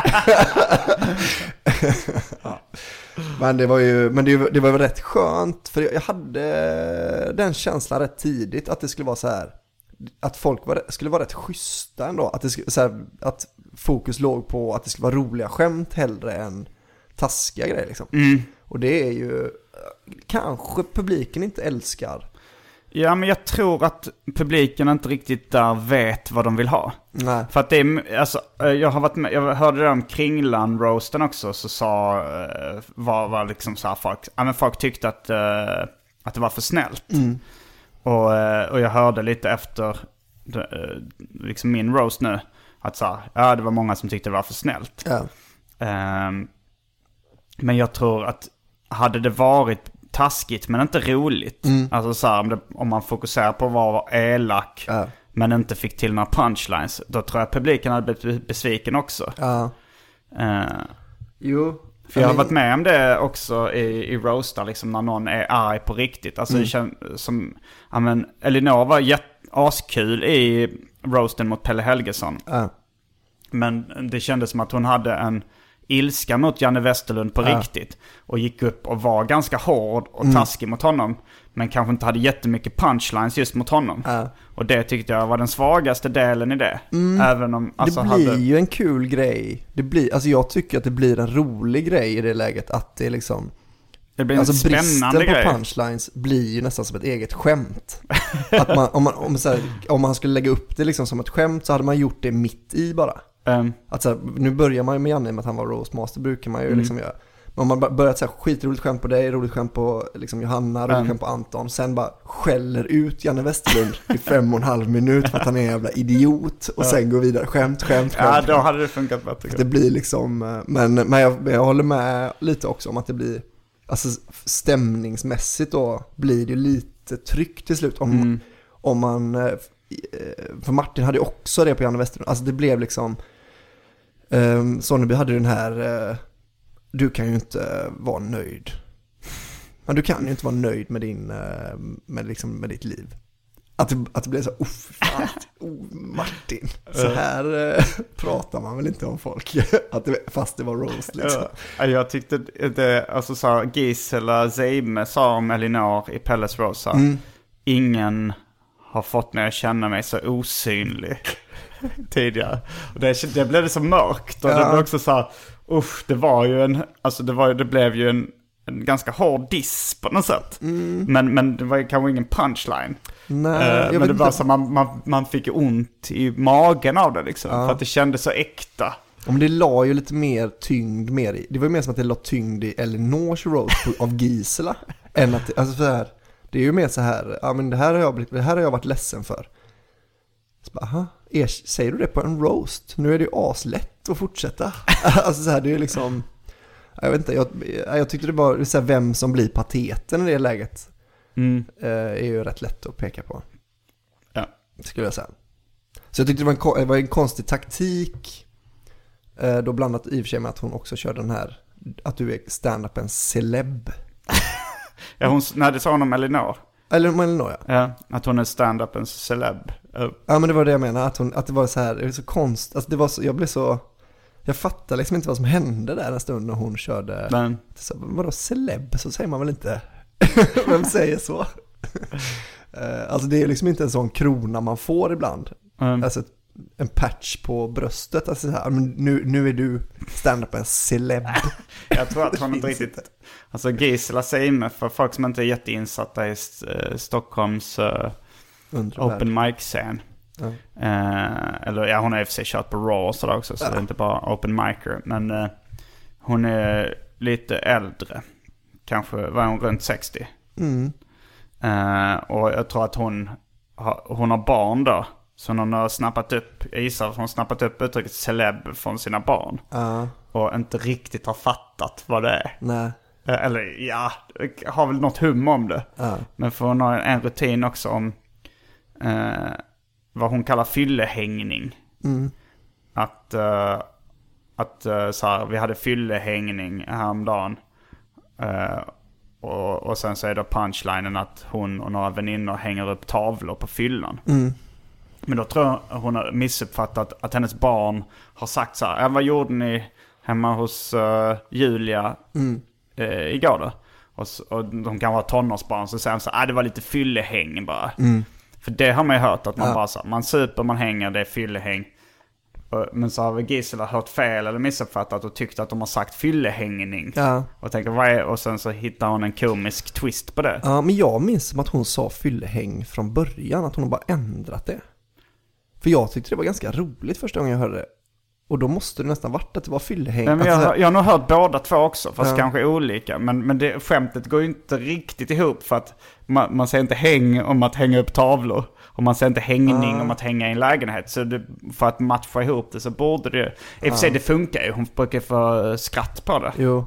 Ja. Men det var ju men det, det var ju rätt skönt. För jag hade den känslan rätt tidigt. Att det skulle vara så här. Att folk var, skulle vara rätt schyssta ändå. Att, det skulle, så här, att fokus låg på att det skulle vara roliga skämt hellre än taskiga grejer liksom. Mm. Och det är ju kanske publiken inte älskar. Ja, men jag tror att publiken inte riktigt där vet vad de vill ha. Nej. För att det är, alltså, jag har varit med, jag hörde det om Kringlan-roasten också, så sa, var, var liksom så här, folk, ja, men folk tyckte att, uh, att det var för snällt. Mm. Och, och jag hörde lite efter liksom min roast nu, att så här, ja, det var många som tyckte det var för snällt. Ja. Um, men jag tror att hade det varit taskigt men inte roligt. Mm. Alltså så här, om, det, om man fokuserar på att vara elak ja. men inte fick till några punchlines, då tror jag publiken hade blivit besviken också. Ja. Uh, jo. För jag har varit med om det också i, i roastar, liksom när någon är arg på riktigt. Alltså mm. det känns som, ja men Elinor var jätt, askul i roasten mot Pelle Helgesson. Ja. Men det kändes som att hon hade en ilska mot Janne Westerlund på ja. riktigt. Och gick upp och var ganska hård och mm. taskig mot honom. Men kanske inte hade jättemycket punchlines just mot honom. Ja. Och det tyckte jag var den svagaste delen i det. Mm. Även om, alltså, det blir hade... ju en kul grej. Det blir, alltså jag tycker att det blir en rolig grej i det läget. Att det liksom... Det blir en alltså spännande bristen grej. På punchlines blir ju nästan som ett eget skämt. Att man, om, man, om, så här, om man skulle lägga upp det liksom som ett skämt så hade man gjort det mitt i bara. Um. Att så här, nu börjar man ju med Janne med att han var roastmaster, brukar man ju mm. liksom göra. Men om man börjar så här, skitroligt skämt på dig, roligt skämt på liksom Johanna, roligt um. skämt på Anton, sen bara skäller ut Janne Westerlund i fem och en halv minut för att han är en jävla idiot och sen går vidare, skämt, skämt, skämt. Ja, då hade det funkat bättre. Det blir liksom, men, men jag, jag håller med lite också om att det blir, alltså stämningsmässigt då blir det lite tryck till slut om, mm. om man, för Martin hade också det på Janne Westerlund, alltså det blev liksom um, Sonneby hade den här uh, du kan ju inte vara nöjd, men du kan ju inte vara nöjd med din uh, med, liksom, med ditt liv. Att det, att det blev så, oh, fan, oh, Martin, så här uh, pratar man väl inte om folk. Att det, fast det var roast liksom. Ja, jag tyckte det, alltså så Gisela Zeime sa om Elinor i Pelles roast, mm. ingen har fått mig att känna mig så osynlig tidigare. Och det, det blev det så mörkt och ja. Det blev också så här, usch, det var ju en, alltså det var det blev ju en en ganska hård diss på något sätt. Mm. Men, men det var ju kanske ingen punchline. Nej, uh, men det var så man, man, man fick ju ont i magen av det liksom. Ja. För att det kändes så äkta. Men det la ju lite mer tyngd mer i. Det var ju mer som att det la tyngd i Elinors roast av Gisela. än att, alltså så här, det är ju mer så här, ja men det här har jag, blivit, det här har jag varit ledsen för. Så bara, aha, er, säger du det på en roast? Nu är det ju aslätt att fortsätta. Alltså så här, det är ju liksom... Jag vet inte, jag, jag tyckte det var så här, vem som blir pateten i det läget mm. eh, är ju rätt lätt att peka på. Ja. Skulle jag säga. Så jag tyckte det var en, det var en konstig taktik. Eh, då blandat i och för sig med att hon också körde den här, att du är stand-upens celeb. Ja, hon, nej, det sa hon om Elinor. Eller om Elinor, ja. Ja, att hon är stand-upens celeb. Uh. Ja, men det var det jag menade, att, hon, att det var så här, det var så konstigt. Alltså det var så, jag blev så... Jag fattar liksom inte vad som hände där en stund när hon körde. Men så, vadå celeb? Så säger man väl inte. Vem säger så? uh, alltså det är liksom inte en sån krona man får ibland. Mm. Alltså en patch på bröstet. Alltså så här, men nu, nu är du stand-up en celeb. Jag tror att hon inte riktigt... Alltså Gisela Zeime, för folk som inte är jätteinsatta i uh, Stockholms uh, open mic-scen. Ja. Eh, eller ja, hon har i och för sig kört på Raw och sådär också, så ja. Det är inte bara open micer. Men eh, hon är lite äldre. Kanske var hon runt sextio. Mm. Eh, och jag tror att hon har, hon har barn då. Så hon har snappat upp, jag gissar att hon har snappat upp uttrycket celeb från sina barn. Ja. Och inte riktigt har fattat vad det är. Nej. Eh, eller ja, har väl något hum om det. Ja. Men för hon har en rutin också om eh, vad hon kallar fyllehängning. Mm. Att, uh, att uh, så här, vi hade fyllehängning häromdagen. Uh, och, och sen så är det punchlinen att hon och några väninnor hänger upp tavlor på fyllan. Mm. Men då tror jag hon har missuppfattat att hennes barn har sagt så här: vad gjorde ni hemma hos uh, Julia mm. uh, igår då? Och, och de kan vara tonårsbarn, så säger de så här: ah, det var lite fyllehäng bara. Mm. För det har man ju hört att man ja. bara så, man super, man hänger, det är fyllehäng. Men så har vi Gisela hört fel eller missuppfattat och tyckt att de har sagt fyllehängning. Ja. Och tänker vad är, och sen så hittar hon en komisk twist på det. Ja, men jag minns som att hon sa fyllehäng från början, att hon har bara ändrat det. För jag tyckte det var ganska roligt första gången jag hörde det. Och då måste det nästan varit att det var fyllehäng. Nej, men jag, alltså, jag har nog hört båda två också, fast ja. kanske olika. Men, men det, skämtet går ju inte riktigt ihop, för att man, man säger inte häng om att hänga upp tavlor. Och man säger inte hängning ah. om att hänga i en lägenhet. Så det, för att matcha ihop det så borde det... I och för sig det funkar ju. Hon brukar få skratt på det. Jo.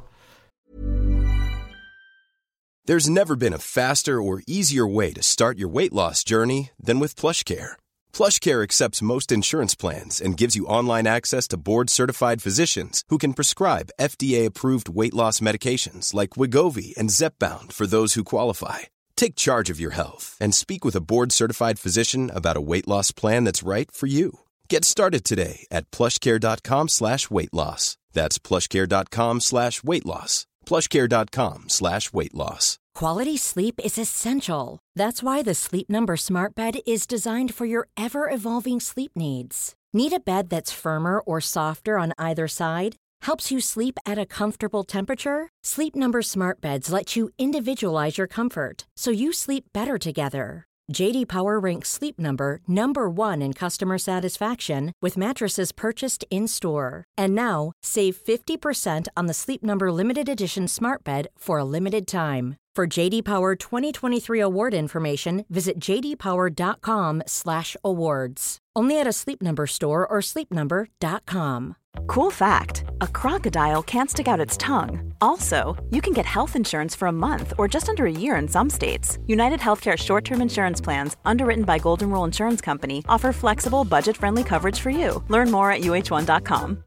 There's never been a faster or easier way to start your weight loss journey than with PlushCare. PlushCare accepts most insurance plans and gives you online access to board-certified physicians who can prescribe F D A-approved weight loss medications like Wegovy and Zepbound for those who qualify. Take charge of your health and speak with a board-certified physician about a weight loss plan that's right for you. Get started today at plushcare.com slash weight loss. That's plushcare.com slash weight loss. plushcare.com slash weight loss. Quality sleep is essential. That's why the Sleep Number Smart Bed is designed for your ever-evolving sleep needs. Need a bed that's firmer or softer on either side? Helps you sleep at a comfortable temperature? Sleep Number Smart Beds let you individualize your comfort, so you sleep better together. J D Power ranks Sleep Number number one in customer satisfaction with mattresses purchased in-store. And now, save fifty percent on the Sleep Number Limited Edition Smart Bed for a limited time. For J D Power twenty twenty-three award information, visit jdpower.com slash awards. Only at a Sleep Number store or sleep number dot com. Cool fact, a crocodile can't stick out its tongue. Also, you can get health insurance for a month or just under a year in some states. United Healthcare short-term insurance plans, underwritten by Golden Rule Insurance Company, offer flexible, budget-friendly coverage for you. Learn more at u h one dot com.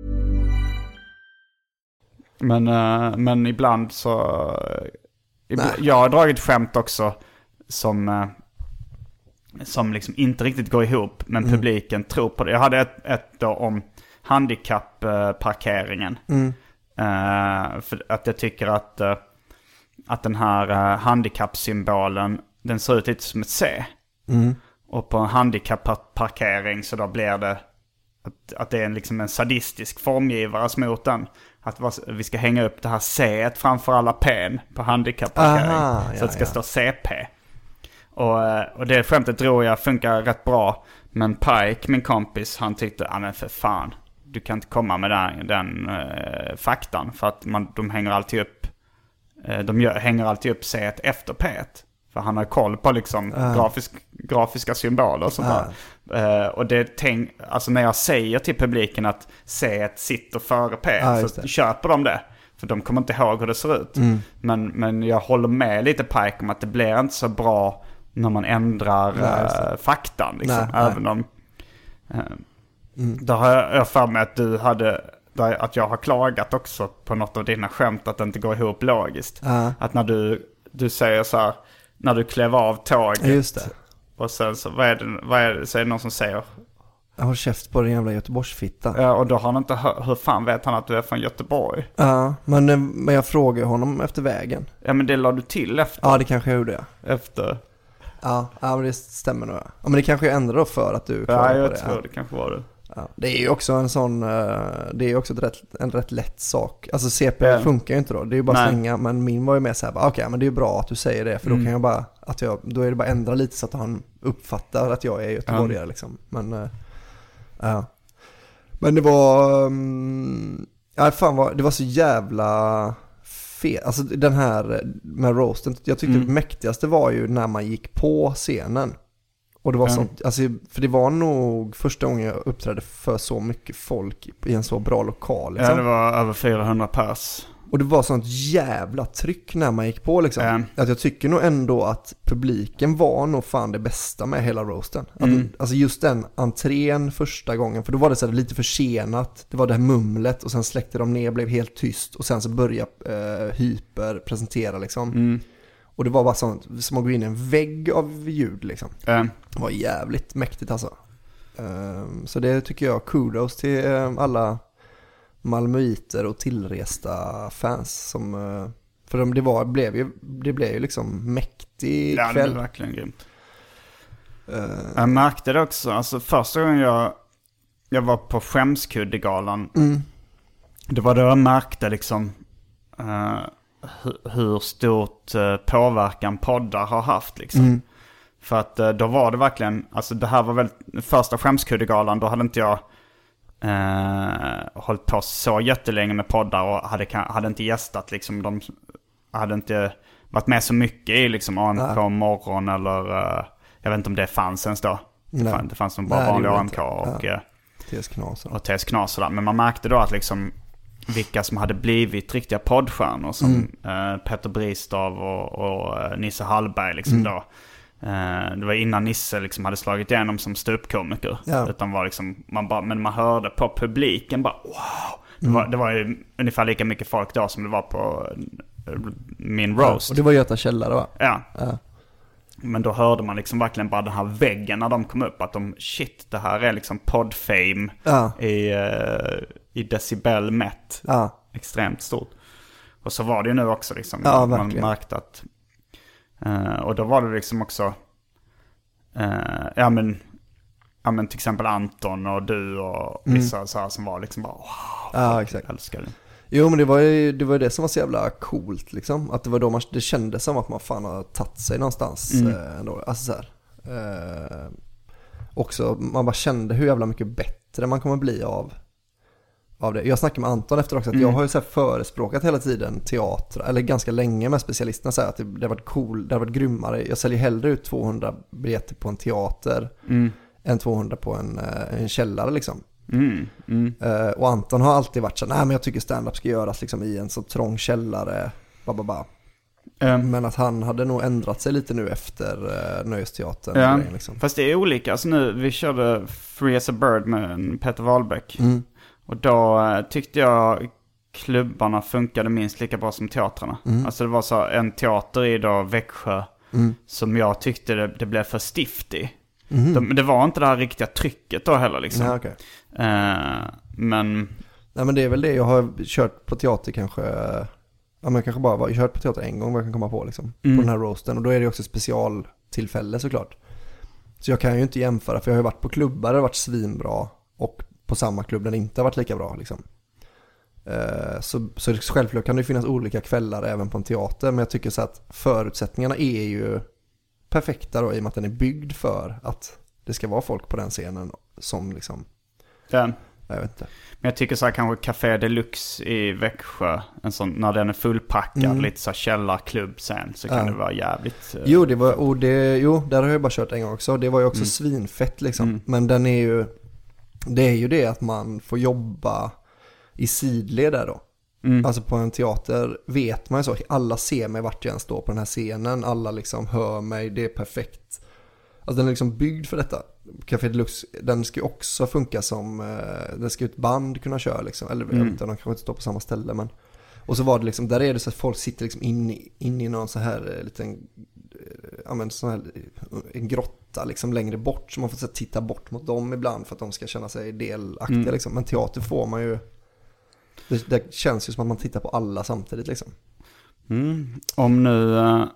Men, uh, men ibland så... Ibland, jag har dragit skämt också som... Uh, som liksom inte riktigt går ihop, men mm. publiken tror på det. Jag hade ett, ett då om handikappparkeringen. Mm. Uh, för att jag tycker att, uh, att den här uh, handikappsymbolen, den ser ut lite som ett C. Mm. Och på en handikappparkering så då blir det att, att det är en, liksom en sadistisk formgivare mot den. Att vi ska hänga upp det här C framför alla P på handikappparkering. Aha, ja, så att det ska ja. stå C P. Och, och det skämtet tror jag funkar rätt bra. Men Pike, min kompis, han tyckte, ja men för fan, du kan inte komma med den, den uh, faktan. För att man, de hänger alltid upp uh, de gör, hänger alltid upp C efter P. För han har koll på liksom uh. grafisk, grafiska symboler och sånt uh. där. Uh, och det tänk, alltså när jag säger till publiken att C sitter före P, uh, så köper de det. För de kommer inte ihåg hur det ser ut. Mm. Men, men jag håller med lite Pike om att det blir inte så bra när man ändrar nej, uh, faktan. Liksom. Nej, Även nej. om... Uh, mm. Då har jag, jag för mig att du hade... Att jag har klagat också på något av dina skämt att det inte går ihop logiskt. Uh. Att när du, du säger så här... När du klev av tåget. Just det. Och sen så... Vad är det, vad är det, så är det någon som säger... Jag har käft på den jävla Göteborgsfitta. Ja, och då har han inte hör, hur fan vet han att du är från Göteborg? Ja, men, men jag frågar honom efter vägen. Ja, men det la du till efter. Ja, det kanske jag gjorde, ja. Efter. Ja, ja men det stämmer nog. Ja, men det kanske jag ändrade då för att du ja, på jag det. tror ja. det kanske var det. Ja, det är ju också en sån, det är ju också ett rätt, en rätt lätt sak. Alltså C P mm. funkar ju inte då, det är ju bara Nej. slänga, men min var ju mer så här, okej okay, men det är ju bra att du säger det, för då mm. kan jag bara, att jag, då är det bara ändra lite så att han uppfattar att jag är göteborgare mm. liksom. Men, uh, ja. Men det var, um, ja fan vad, det var så jävla fel, alltså den här med roasten, jag tyckte mm. det mäktigaste var ju när man gick på scenen. Och det var mm. sånt, alltså, för det var nog första gången jag uppträdde för så mycket folk i en så bra lokal. Liksom. Ja, det var över fyrahundra pers. Och det var sånt jävla tryck när man gick på liksom. Mm. Att jag tycker nog ändå att publiken var nog fan det bästa med hela roasten. Mm. Att, alltså just den entrén första gången, för då var det så här lite försenat. Det var det här mumlet och sen släckte de ner, blev helt tyst och sen så började eh, Hyper presentera liksom. Mm. Och det var bara sånt, som att gå in i en vägg av ljud liksom. Mm. Det var jävligt mäktigt alltså. Um, så det tycker jag, kudos till um, alla malmöiter och tillresta fans som, uh, för de, det, var, blev ju, det blev ju liksom mäktig ja, kväll. Ja, det var verkligen grymt. Uh, jag märkte det också, alltså första gången jag, jag var på Skämskuddegalan, mm. det var då jag märkte liksom... Uh, hur stort uh, påverkan poddar har haft liksom. Mm. För att uh, då var det verkligen, alltså det här var väl första Skämskuddegalan, då hade inte jag uh, hållit på så jättelänge med poddar och hade, hade inte gästat liksom, de hade inte varit med så mycket i liksom A M K ja. morgon eller uh, jag vet inte om det fanns ens då. Det fanns, det fanns som bara vanliga A M K och ja. T S Knas och T S Knas där. Men man märkte då att liksom vilka som hade blivit riktiga poddstjärnor som mm. uh, Petter Bristav och, och uh, Nisse Hallberg liksom mm. då. Uh, det var innan Nisse liksom hade slagit igenom som ståuppkomiker. Ja. Utan var liksom, man bara, men man hörde på publiken bara wow. Det var, mm. det var ju ungefär lika mycket folk då som det var på uh, min roast. Ja, och det var Göta Källare va? Ja. ja. Men då hörde man liksom verkligen bara den här väggen när de kom upp. Att de, shit, det här är liksom poddfame ja. i, uh, i decibel mätt. Ja. Extremt stort. Och så var det ju nu också liksom. Ja, man märkte att... Uh, och då var det liksom också... Uh, ja, men, ja men till exempel Anton och du och vissa mm. så här som var liksom bara... Wow, ja, exakt. Älskar det. Jo, men det var ju det, var det som var så jävla coolt liksom. Att det var då man, det kändes som att man fan har tagit sig någonstans mm. eh, ändå. Alltså så här. Eh, också, man bara kände hur jävla mycket bättre man kommer bli av, av det. Jag snackade med Anton efter också att mm. jag har ju så här förespråkat hela tiden teater, eller ganska länge med specialisterna så här, att det, det har varit cool, det har varit grymmare. Jag säljer hellre ut tvåhundra biljetter på en teater mm. än tvåhundra på en, en källare liksom. Mm, mm. Uh, och Anton har alltid varit så nej men jag tycker stand-up ska göras liksom i en så trång källare bababa. Mm. Men att han hade nog ändrat sig lite nu efter uh, Nöjesteatern ja. grejen, liksom. Fast det är olika, alltså nu vi körde Free as a Bird med Peter Wahlbeck mm. och då uh, tyckte jag klubbarna funkade minst lika bra som teatrarna. Mm. Alltså det var så en teater i då Växjö mm. som jag tyckte det, det blev för stift i. Mm. De, det var inte det här riktiga trycket då heller liksom. Nej, okay. uh, men nej men det är väl det, jag har kört på teater kanske. Ja men kanske bara var, jag kört på teater en gång vad jag kan komma på liksom. Mm. På den här roasten. Och då är det också specialtillfälle såklart. Så jag kan ju inte jämföra, för jag har ju varit på klubbar där det har varit svinbra och på samma klubb där det inte har varit lika bra liksom. uh, så, så självklart kan det finnas olika kvällar även på en teater. Men jag tycker så att förutsättningarna är ju perfekta då, i och med att den är byggd för att det ska vara folk på den scenen som liksom den. Jag vet inte. Men jag tycker så här kanske Café Deluxe i Växjö, en sån, när den är fullpackad mm. lite så här källarklubb sen, så kan ja. det vara jävligt. Jo, det var och det jo, där har jag bara kört en gång också. Det var ju också mm. svinfett liksom. Mm. Men den är ju det är ju det att man får jobba i sidled där då. Mm. Alltså på en teater vet man ju så, alla ser mig vart jag än står på den här scenen, alla liksom hör mig, det är perfekt. Alltså den är liksom byggd för detta. Café Deluxe, den ska ju också funka som eh, den ska ju ett band kunna köra liksom, eller mm. jag vet inte, de kanske inte står på samma ställe, men och så var det liksom, där är det så att folk sitter liksom in i, in i någon så här eh, liten eh, ja men sån här en grotta liksom längre bort, så man får så här, titta bort mot dem ibland för att de ska känna sig delaktiga mm. liksom. Men teater får man ju, det, det känns ju som att man tittar på alla samtidigt liksom. Mm. Om nu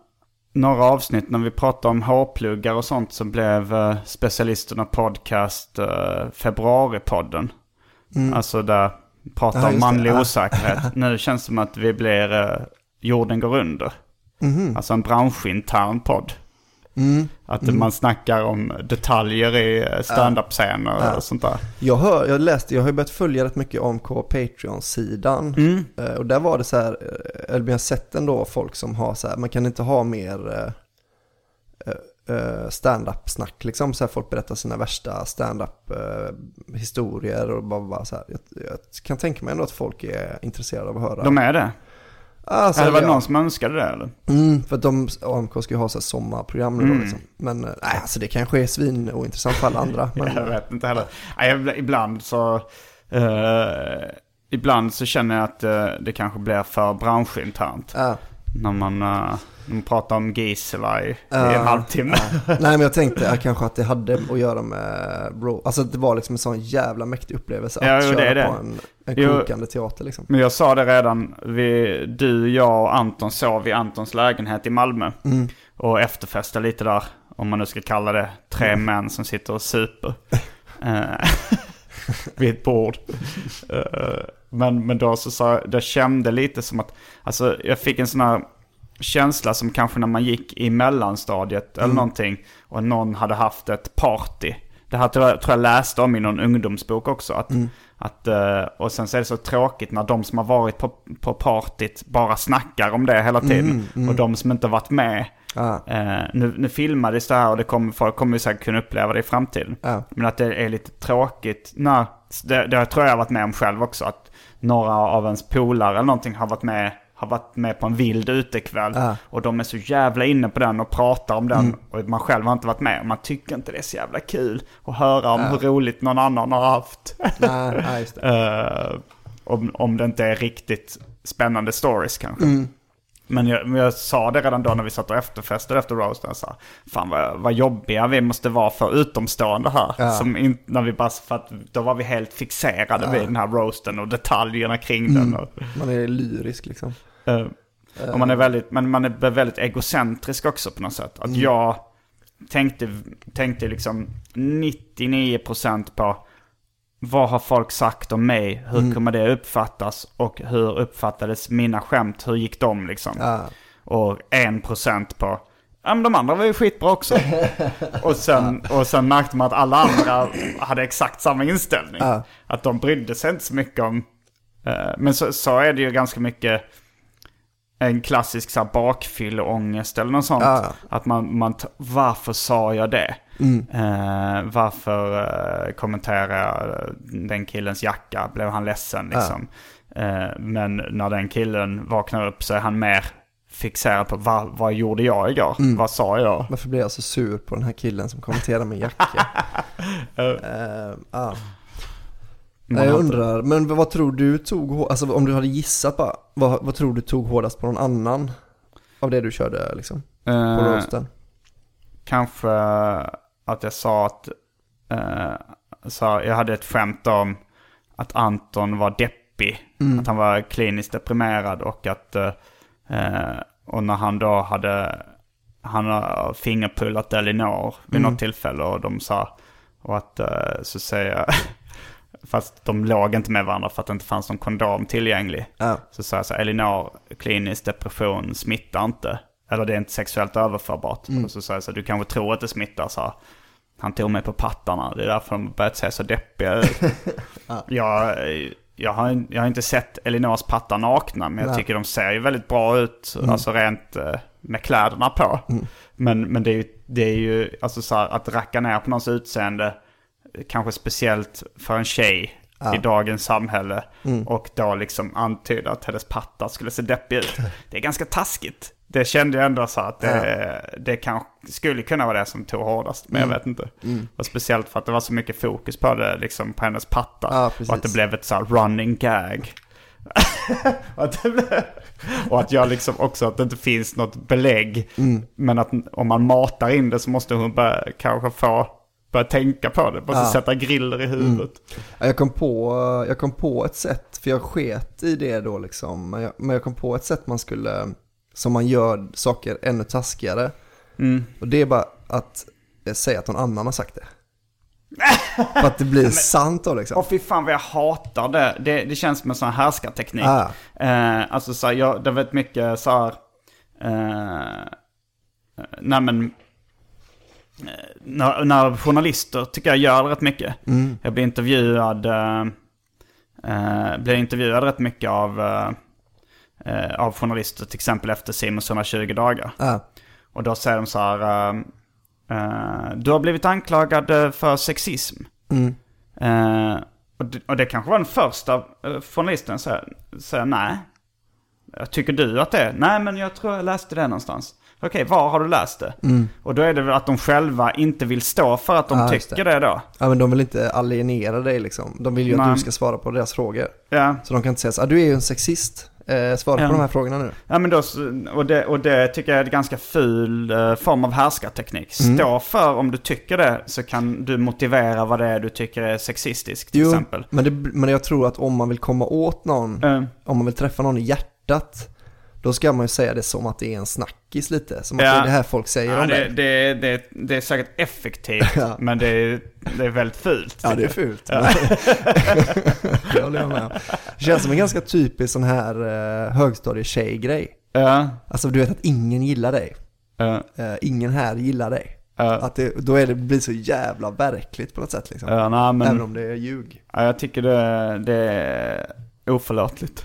några avsnitt när vi pratade om hårpluggar och sånt, så blev uh, specialisterna podcast uh, februaripodden. Mm. Alltså där pratar ja, om manlig det. osäkerhet. Nu känns det som att vi blir uh, jorden går under. Mm. Alltså en branschintern podd. Mm. Att mm. man snackar om detaljer i stand-up-scener ja. och sånt där. Jag, hör, jag läste, jag har ju börjat följa rätt mycket A M K Patreon-sidan. Mm. Och där var det så här, eller vi har sett ändå folk som har så här, man kan inte ha mer stand-up-snack liksom. Så här, folk berättar sina värsta stand-up-historier och bara, bara så här. Jag, jag kan tänka mig ändå att folk är intresserade av att höra. De är det? Alltså, eller var det ja. någon som önskade det eller? Mm, för att de A M K ska ju ha så här sommarprogram nu mm. då, liksom. Men nej, alltså det kanske är svin och intressant för alla andra. Men, jag vet inte heller. Nej, ibland så uh, ibland så känner jag att uh, det kanske blir för branschinternt. Ja. När man, uh, när man pratar om Gisela i, uh, i en halvtimme. Uh. Nej, men jag tänkte jag kanske att det hade att göra med bro. Alltså det var liksom en sån jävla mäktig upplevelse att ja, jo, köra det på en, en kokande teater liksom. Men jag sa det redan, vi, du, jag och Anton sov i Antons lägenhet i Malmö. Mm. Och efterfestade lite där, om man nu ska kalla det, tre mm. män som sitter och super. Vid ett bord. men, men då så sa jag, det kände lite som att, alltså jag fick en sån här känsla som kanske när man gick i mellanstadiet mm. eller någonting och någon hade haft ett party. Det här tror jag, tror jag läste om i någon ungdomsbok också. Att, mm. att, och sen så är det så tråkigt när de som har varit på, på partyt bara snackar om det hela tiden. Mm, mm. Och de som inte har varit med. Ah. Eh, nu, nu filmades det här och det kommer, folk kommer ju säkert kunna uppleva det i framtiden. Ah. Men att det är lite tråkigt. Nej, det, det tror jag har varit med om själv också. Att några av ens polare eller någonting har varit med har varit med på en vild utekväll ah. och de är så jävla inne på den och pratar om den mm. och man själv har inte varit med och man tycker inte det är så jävla kul att höra om ah. hur roligt någon annan har haft. Nej, ah, just det. uh, om, om det inte är riktigt spännande stories kanske. Mm. Men jag, jag sa det redan då när vi satt och efterfestade efter roasten. Så, fan vad, vad jobbiga vi måste vara för utomstående här. Ja. Som in, när vi bara, för att då var vi helt fixerade ja. vid den här roasten och detaljerna kring mm. den. Och, man är lyrisk liksom. Uh, och man är väldigt, men man är väldigt egocentrisk också på något sätt. Att mm. jag tänkte, tänkte liksom nittionio procent på vad har folk sagt om mig? Hur mm. kommer det uppfattas? Och hur uppfattades mina skämt? Hur gick de liksom? Ja. Och en procent på ja, men de andra var ju skitbra också. och, sen, och sen märkte man att alla andra hade exakt samma inställning. Ja. Att de brydde sig inte så mycket om... Uh, men så, så är det ju ganska mycket en klassisk så här, bakfylleångest eller något sånt. Ja. Att man, man t- varför sa jag det? Mm. Uh, varför uh, kommenterar jag den killens jacka? Blev han ledsen liksom? Ja. Uh, men när den killen vaknar upp så är han mer fixerad på vad, vad gjorde jag igår? Mm. Vad sa jag? Varför blev jag så sur på den här killen som kommenterade min jacka? uh, uh, ah. Nej, jag undrar, men vad tror du tog, alltså om du hade gissat bara, vad, vad tror du tog hårdast på någon annan av det du körde liksom, på uh, roasten? Kanske att jag sa att uh, så jag hade ett skämt om att Anton var deppig, mm. att han var kliniskt deprimerad och att uh, och när han då hade han har fingerpullat Elinor vid mm. något tillfälle och de sa och att uh, så säger fast de låg inte med varandra för att det inte fanns någon kondom tillgänglig. Ja. Så sa jag så här, Elinor, klinisk depression smittar inte. Eller det är inte sexuellt överförbart. Mm. Och så sa jag så här, du kanske tror att det smittar. Så han tog mig på pattarna. Det är därför de börjat se så deppiga ut. ja. jag, jag, har, jag har inte sett Elinors pattar nakna. Men jag Nej. tycker de ser ju väldigt bra ut. Mm. Alltså rent med kläderna på. Mm. Men, men det är ju, det är ju alltså så här, att racka ner på någons utseende. Kanske speciellt för en tjej ja. i dagens samhälle mm. och då liksom antyda att hennes pattar skulle se deppig ut. Det är ganska taskigt. Det kände jag ändå så att det, ja. det kanske skulle kunna vara det som tog hårdast, men mm. jag vet inte. Mm. Och speciellt för att det var så mycket fokus på det, liksom på hennes pattar. Ja, och att det blev ett så här running gag. och, att det blev, och att jag liksom också, att det inte finns något belägg. Mm. Men att om man matar in det så måste hon börja, kanske få börja tänka på det, bara ja. sätta griller i huvudet. Mm. Jag kom på jag kom på ett sätt, för jag sket i det då liksom, men jag, men jag kom på ett sätt man skulle som man gör saker ännu taskigare. Mm. Och det är bara att säga att någon annan har sagt det. För att det blir men, sant då liksom. Åh fy fan vad jag hatar det. Det, det känns som en sån här härskarteknik. Ah. Eh, alltså så här, jag, det vet mycket så här... Eh, nej men... När, när journalister tycker jag gör rätt mycket. Mm. Jag blir intervjuad... Eh, eh, blir intervjuad rätt mycket av... Eh, av journalister till exempel efter Simons hundratjugo dagar. Ah. Och då säger de så här... Eh, Uh, du har blivit anklagad för sexism. Mm. Uh, och, det, och det kanske var den första uh, journalisten säger, säger nej. Tycker du att det är? Nej, men jag tror jag läste det någonstans. Okej, okay, var har du läst det? Mm. Och då är det väl att de själva inte vill stå för att de ah, tycker det. det då. Ja, men de vill inte alienera dig liksom. De vill ju Nej. att du ska svara på deras frågor. Ja. Så de kan inte säga så, ah, du är ju en sexist. Eh, svara ja. på de här frågorna nu. Ja, men då, och, det, och det tycker jag är en ganska ful eh, form av härskarteknik. Stå mm. för om du tycker det, så kan du motivera vad det är du tycker är sexistiskt till jo, exempel. Men, det, men jag tror att om man vill komma åt någon, mm. om man vill träffa någon i hjärtat, då ska man ju säga det som att det är en snackis lite. Som att ja. det är det här folk säger ja, om det. det. Det, det, det är säkert effektivt, ja. men det är, det är väldigt fult. Ja, det är fult. Ja. Det håller jag med om. Det känns som en ganska typisk sån här uh, högstadie-tjej-grej. Ja. Alltså du vet att ingen gillar dig. Ja. Uh, ingen här gillar dig. Ja. Att det, då är det, blir så jävla verkligt på något sätt liksom. Ja, nej, men, även om det är ljug. Ja, jag tycker det, det är oförlåtligt.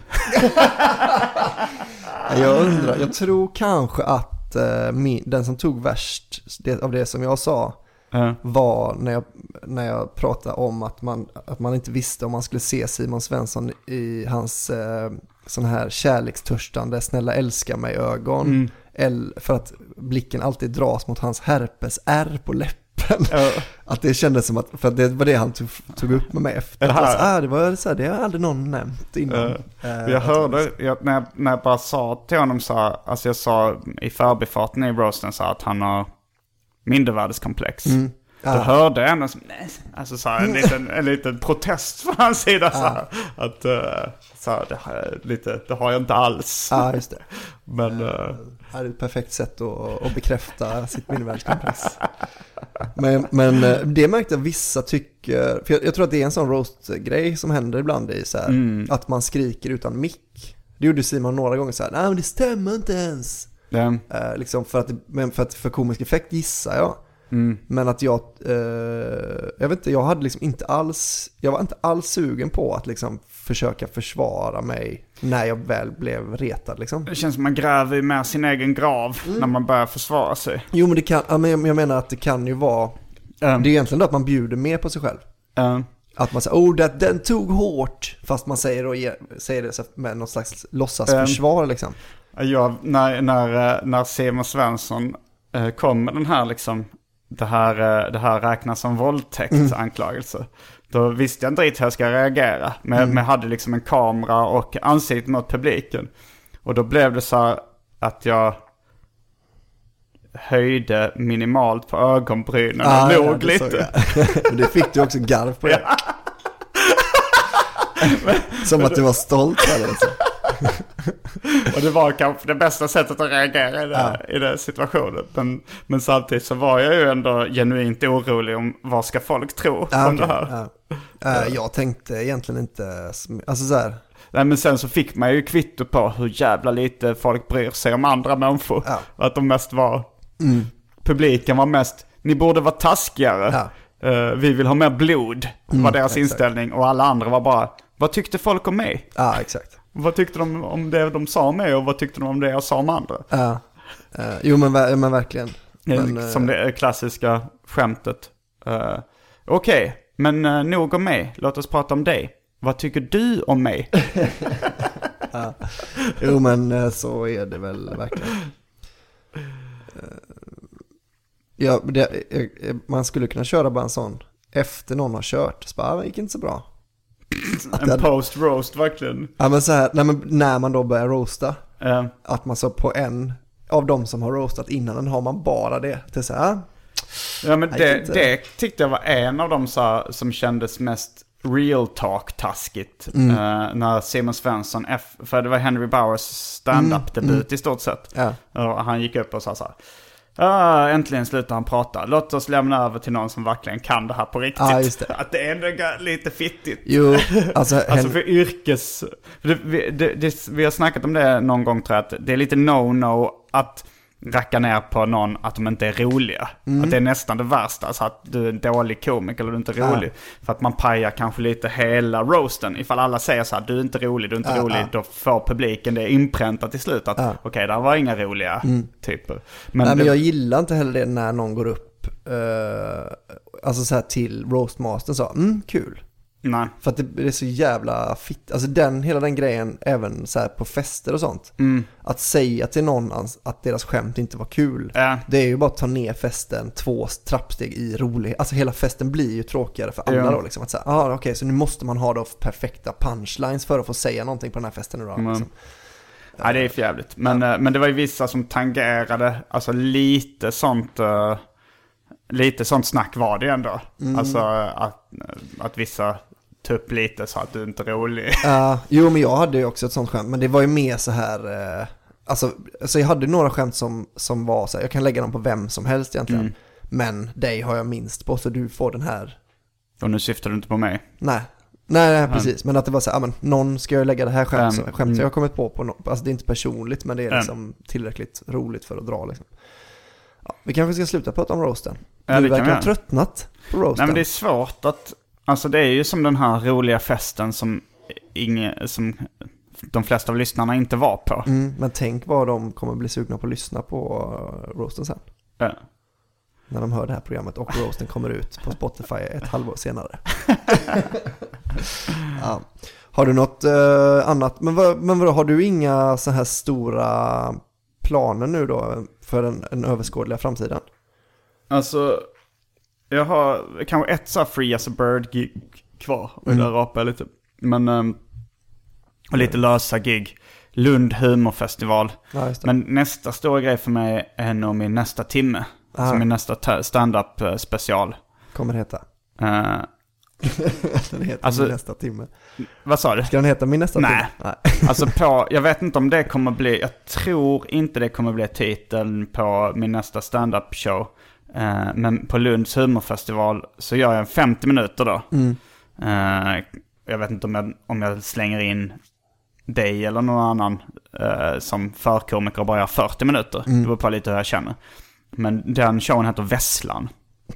Jag undrar, jag tror kanske att uh, min, den som tog värst det, av det som jag sa uh. var när jag, när jag pratade om att man, att man inte visste om man skulle se Simon Svensson i hans uh, sån här kärlekstörstande snälla älska mig ögon mm. eller för att blicken alltid dras mot hans herpes ärr på läppen. Uh. Att det kändes som att, för att det var det han tog, tog upp med mig efter. Att alltså, ah, det var så här, det har aldrig någon nämnt innan. Uh. Uh, jag hörde, jag, när, jag, när jag bara sa till honom så här, alltså jag sa i förbifarten i roasten så att han har mindervärdeskomplex. Mm. Då uh. hörde jag ändå som, nej, alltså så här, en, liten, en liten protest från hans sida så här, uh. att uh, så här, det, har, lite, det har jag inte alls. Ja, uh, just det. Men uh, det är ett perfekt sätt att, att bekräfta sitt mindervärdeskomplex. Men, men det märkte jag vissa tycker, för jag, jag tror att det är en sån roast-grej som händer ibland i så här, mm. att man skriker utan mick. Det gjorde Simon några gånger så här, nej men det stämmer inte ens. Mm. Uh, liksom för att, men för att för komisk effekt gissar jag. Mm. Men att jag uh, jag vet inte, jag hade liksom inte alls, jag var inte alls sugen på att liksom försöka försvara mig när jag väl blev retad liksom. Det känns som man gräver med sin egen grav mm. när man börjar försvara sig. Jo, men det kan, ja, men jag menar att det kan ju vara mm. det är egentligen då att man bjuder mer på sig själv. Mm. Att man säger, oh, det, den tog hårt, fast man säger, och ge, säger det med något slags låtsasförsvar mm. liksom. Ja, när, när, när Simon Svensson eh, kom med den här liksom, det här, det här räknas som våldtäktsanklagelse. Mm. Då visste jag inte riktigt hur jag ska reagera. Men, mm. men jag hade liksom en kamera och ansiktet mot publiken. Och då blev det så här att jag höjde minimalt på ögonbrynen och ah, låg ja, lite. Det fick du också garv på det. Ja. Som att du var stolt eller så. Och det var kanske det bästa sättet att reagera i, det, ja. i den situationen. Men, men samtidigt så var jag ju ändå genuint orolig om vad ska folk tro ja, om okay. det här. Ja. Uh, jag tänkte egentligen inte, alltså så här. Nej, men sen så fick man ju kvitto på hur jävla lite folk bryr sig om andra människor. Ja. Att de mest var, mm. publiken var mest, ni borde vara taskigare. Ja. Uh, vi vill ha mer blod, mm, var deras exakt. inställning. Och alla andra var bara, vad tyckte folk om mig? Ja, exakt. Vad tyckte de om det de sa om mig och vad tyckte de om det jag sa om andra? Ja, uh, jo men, men verkligen. Men, som det klassiska skämtet. Uh, Okej, okay, men uh, nog om mig. Låt oss prata om dig. Vad tycker du om mig? Ja. Jo men så är det väl verkligen. Ja, det, man skulle kunna köra bara en sån efter någon har kört. Så bara, det gick inte så bra. En hade... post-roast verkligen. Ja men så här, nej, men när man då börjar roasta. Uh. Att man så på en av dem som har roastat innan den har man bara det. Det är så här. Ja men det, det tyckte jag var en av dem så, som kändes mest real talk-taskigt. Mm. Uh, när Simon Svensson, F- för det var Henry Bowers stand-up-debut mm. i stort sett. Ja. Och han gick upp och sa så här: ah, äntligen slutar han prata. Låt oss lämna över till någon som verkligen kan det här på riktigt. Ja, just det. Att det är ändå lite fittigt. Jo, alltså, alltså för yrkes... Det, vi, det, det, vi har snackat om det någon gång, tror jag, att det är lite no-no att racka ner på någon att de inte är roliga. Mm. Att det är nästan det värsta. Alltså att du är en dålig komiker eller du är inte rolig. Ja. För att man pajar kanske lite hela roasten. Ifall alla säger så här: du är inte rolig, du är inte ja, rolig. Ja. Då får publiken det inpräntat till slut. Att ja. okej, okay, där var inga roliga mm. typer. Men, Nej, det... men jag gillar inte heller det när någon går upp uh, alltså så här till roastmastern så mm, kul. Nej. För att det, det är så jävla fitt. Alltså den, hela den grejen, även så här på fester och sånt. Mm. Att säga till någon att deras skämt inte var kul. Äh. Det är ju bara att ta ner festen två trappsteg i rolig. Alltså hela festen blir ju tråkigare för alla ja. då. Liksom. Att säga, ah, okej, okay, så nu måste man ha då perfekta punchlines för att få säga någonting på den här festen nu då. Mm. Liksom. Ja, det är för jävligt. Men, ja. men det var ju vissa som tangerade, alltså lite sånt... Uh... Lite sånt snack var det ändå. Mm. Alltså att, att vissa tog upp lite så att du inte är rolig. Uh, jo, men jag hade ju också ett sånt skämt. Men det var ju mer så här... Uh, alltså, alltså jag hade några skämt som, som var så här, jag kan lägga dem på vem som helst egentligen. Mm. Men dig har jag minst på, så du får den här. Och nu syftar du inte på mig? Nej, nej, nej precis. Men att det var så här, men någon ska jag lägga det här skämt, um, skämt mm. jag har kommit på. på no- alltså det är inte personligt, men det är liksom um. tillräckligt roligt för att dra liksom. Ja, vi kanske ska sluta prata om roasten. Ja, du verkar ha tröttnat på roasten. Nej, men det är svårt att... Alltså det är ju som den här roliga festen som, inge, som de flesta av lyssnarna inte var på. Mm, men tänk vad de kommer bli sugna på att lyssna på uh, roasten sen. Ja. När de hör det här programmet och roasten kommer ut på Spotify ett halvår senare. Ja. Har du något uh, annat? Men, vad, men vadå, har du inga så här stora planer nu då för den, den överskådliga framtiden? Alltså, jag har kanske ett så här Free as a Bird-gig kvar. Och mm. där rapar jag lite. Men, um, och lite lösa gig. Lund humorfestival. Ja, just det. Men nästa stora grej för mig är nog min nästa timme. Aha. Som min nästa t- stand-up uh, special. Kommer det heta? Uh, den heter alltså, min nästa timme. Vad sa du? Ska den heta min nästa Nej. timme? Nej. Alltså på, jag vet inte om det kommer bli, jag tror inte det kommer bli titeln på min nästa stand-up show. Uh, men på Lunds humorfestival så gör jag en femtio minuter då. Mm. Uh, jag vet inte om jag, om jag slänger in dig eller någon annan uh, som förkomiker och bara gör fyrtio minuter. Mm. Det beror på lite hur jag känner. Men den showen heter Vesslan.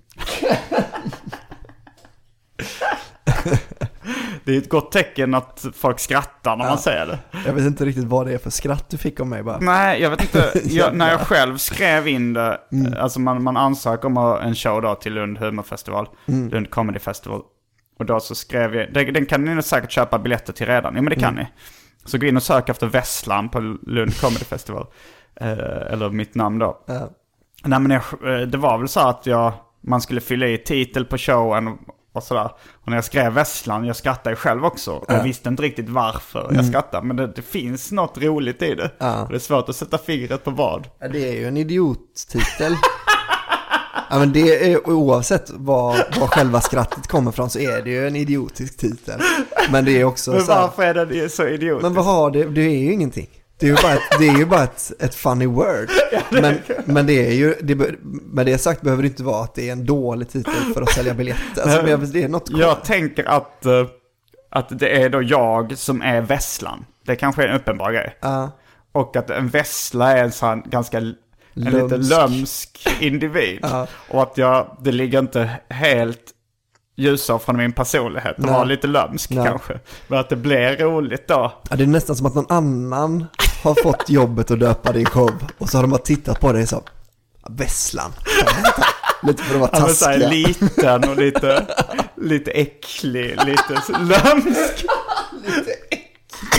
Det är ett gott tecken att folk skrattar när ja. man säger det. Jag vet inte riktigt vad det är för skratt du fick om mig bara. Nej, jag vet inte. Jag, när jag själv skrev in det, mm. alltså man, man ansöker om en show då till Lund humorfestival, mm. Lund Comedy Festival. Och då så skrev jag, den kan ni säkert köpa biljetter till redan. Ja, men det kan mm. ni. Så gå in och sök efter Vesslan på Lund Comedy Festival. eh, eller mitt namn då. Ja. Nej, men jag, det var väl så att jag, man skulle fylla i titel på showen och, och sådär. Och när jag skrev Vesslan, jag skrattade själv också. Och jag visste inte riktigt varför mm. jag skrattade. Men det, det finns något roligt i det. Ja. Och det är svårt att sätta fingret på vad. Ja, det är ju en idiottitel. Ja, men det är, oavsett var, var själva skrattet kommer från, så är det ju en idiotisk titel. Men det är också men så här, varför är det så idiotiskt? Men vad har det? Det är ju ingenting. Det är ju bara ett, det är ju bara ett, ett funny word. Ja, det men, men det är ju det, med det sagt behöver det inte vara att det är en dålig titel för att sälja biljetter. Alltså, men det är något jag kvar. tänker att, att det är då jag som är Vesslan. Det kanske är en uppenbar grej. Uh. Och att en vessla är en sån ganska en lömsk. lite lömsk individ. Uh. Och att jag, det ligger inte helt ljusar från min personlighet. Det var lite lömsk Nej. kanske. Men att det blir roligt då. Ja, det är nästan som att någon annan har fått jobbet att döpa din show. Och så har de bara tittat på dig så. Vesslan. Lite för att vara taskiga. Ja, liten och lite, lite äcklig. Lite lömsk. Lite äcklig.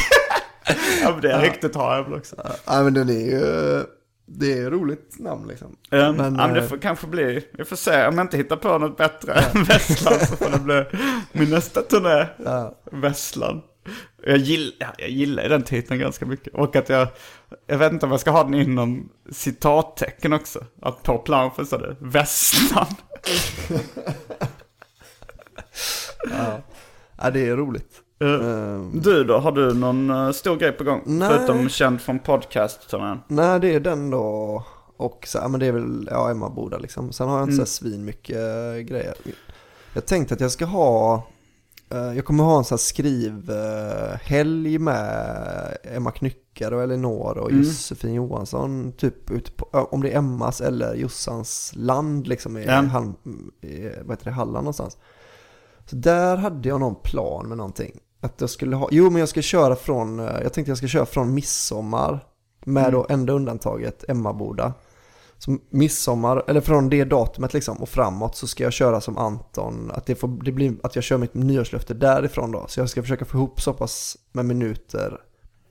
Ja, men det är riktigt har jag väl också. Ja, men den är ju... Det är ju roligt namn liksom. Um, men, ja, men det får äh... kanske bli... Vi får se om jag inte hittar på något bättre än Vesslan, så får det bli min nästa turné. Ja. Vesslan. Jag gillar, jag gillar den titeln ganska mycket. Och att jag... Jag vet inte om jag ska ha den inom citattecken också. Att på planschen så det. Vesslan. Ja. Ja, det är roligt. Uh, du då, har du någon uh, stor grej på gång? Nej. Förutom känd från podcast? Nej, det är den då. Och så, ja, men det är väl ja, Emmaboda liksom. Sen har jag inte mm. så svin mycket uh, grejer. Jag tänkte att jag ska ha uh, jag kommer ha en sån här skriv uh, helg med Emma Knyckare och Elinor och mm. Josefin Johansson typ ute på, uh, om det är Emmas eller Jossans land liksom i, ja. Hall, i vad heter det, Halland någonstans. Så där hade jag någon plan med någonting. Att jag skulle ha, jo men jag ska köra från, jag tänkte jag ska köra från midsommar med mm. då enda undantaget Emmaboda. Så midsommar, eller från det datumet liksom och framåt så ska jag köra som Anton. Att det, får, det blir att jag kör mitt nyårslöfte därifrån då. Så jag ska försöka få ihop så pass med minuter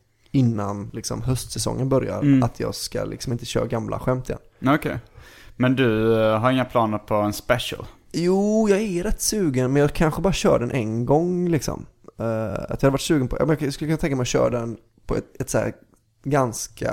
innan liksom höstsäsongen börjar. Mm. Att jag ska liksom inte köra gamla skämt igen. Okej, okay. Men du har inga planer på en special? Jo, jag är rätt sugen, men jag kanske bara kör den en gång liksom. Uh, att jag hade varit sugen på, jag skulle kunna tänka mig att köra den på ett, ett så här ganska,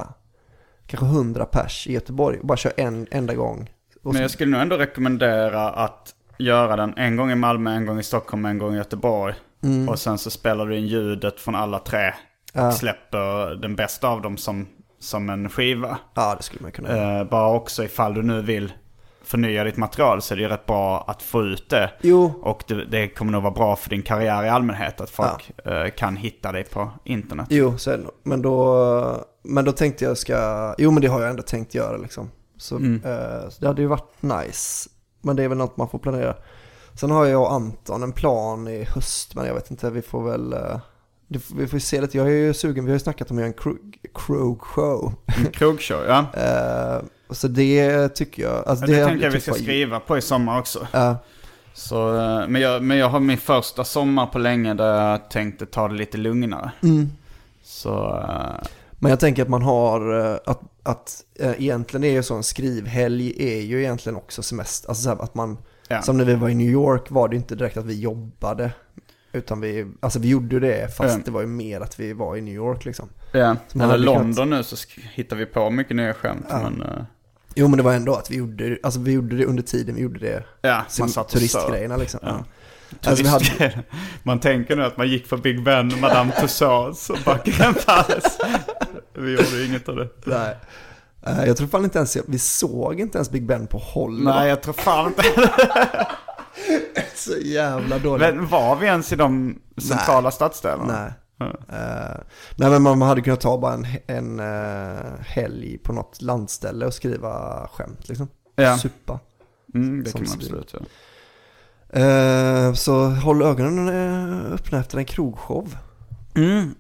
kanske hundra pers i Göteborg. Och bara köra en enda gång. Och men jag skulle nog ändå rekommendera att göra den en gång i Malmö, en gång i Stockholm, en gång i Göteborg. Mm. Och sen så spelar du in ljudet från alla tre. Och uh. släpper den bästa av dem som, som en skiva. Ja, det skulle man kunna göra. Uh, bara också ifall du nu vill förnya ditt material så är det ju rätt bra att få ut det. Jo. Och det, det kommer nog vara bra för din karriär i allmänhet att folk ja. eh, kan hitta dig på internet. Jo, så är det. Men då, men då tänkte jag ska, jo men det har jag ändå tänkt göra liksom. Så, mm. eh, så det hade ju varit nice. Men det är väl något man får planera. Sen har jag och Anton en plan i höst, men jag vet inte, vi får väl eh, vi får se lite. Jag är ju sugen, vi har ju snackat om att göra en krog, krogshow. En krogshow, ja. eh, Så det tycker jag, alltså det, det tänker jag vi ska skriva på i sommar också. Ja. Så, men, jag, men jag har min första sommar på länge där jag tänkte ta det lite lugnare. Mm. Så, uh... Men jag tänker att man har, att, att äh, egentligen är ju så en skrivhelg är ju egentligen också semester. Alltså så här, att man, ja. Som när vi var i New York var det inte direkt att vi jobbade. Utan vi, alltså vi gjorde det fast mm. det var ju mer att vi var i New York liksom. Ja, eller London kunnat... nu så hittar vi på mycket nya skämt. Ja. Men, uh... Jo, men det var ändå att vi gjorde, alltså vi gjorde det under tiden vi gjorde det. Ja, som turistgrejerna liksom. Ja. Ja. Alltså, vi hade... Man tänker nu att man gick för Big Ben, Madame Tussauds och Buckingham Palace. Vi gjorde inget av det. Nej. Uh, jag tror fan inte ens, vi såg inte ens Big Ben på håll. Nej, jag tror fan inte. Så jävla dåligt. Men var vi ens i de centrala Nej. stadsdelarna? Nej. Mm. Uh, nej men man hade kunnat ta bara en, en uh, helg på något landställe och skriva skämt liksom. Ja. Supa. Mm, det kan man absolut. Ja. Uh, så håll ögonen öppna efter en krogshow. Mm.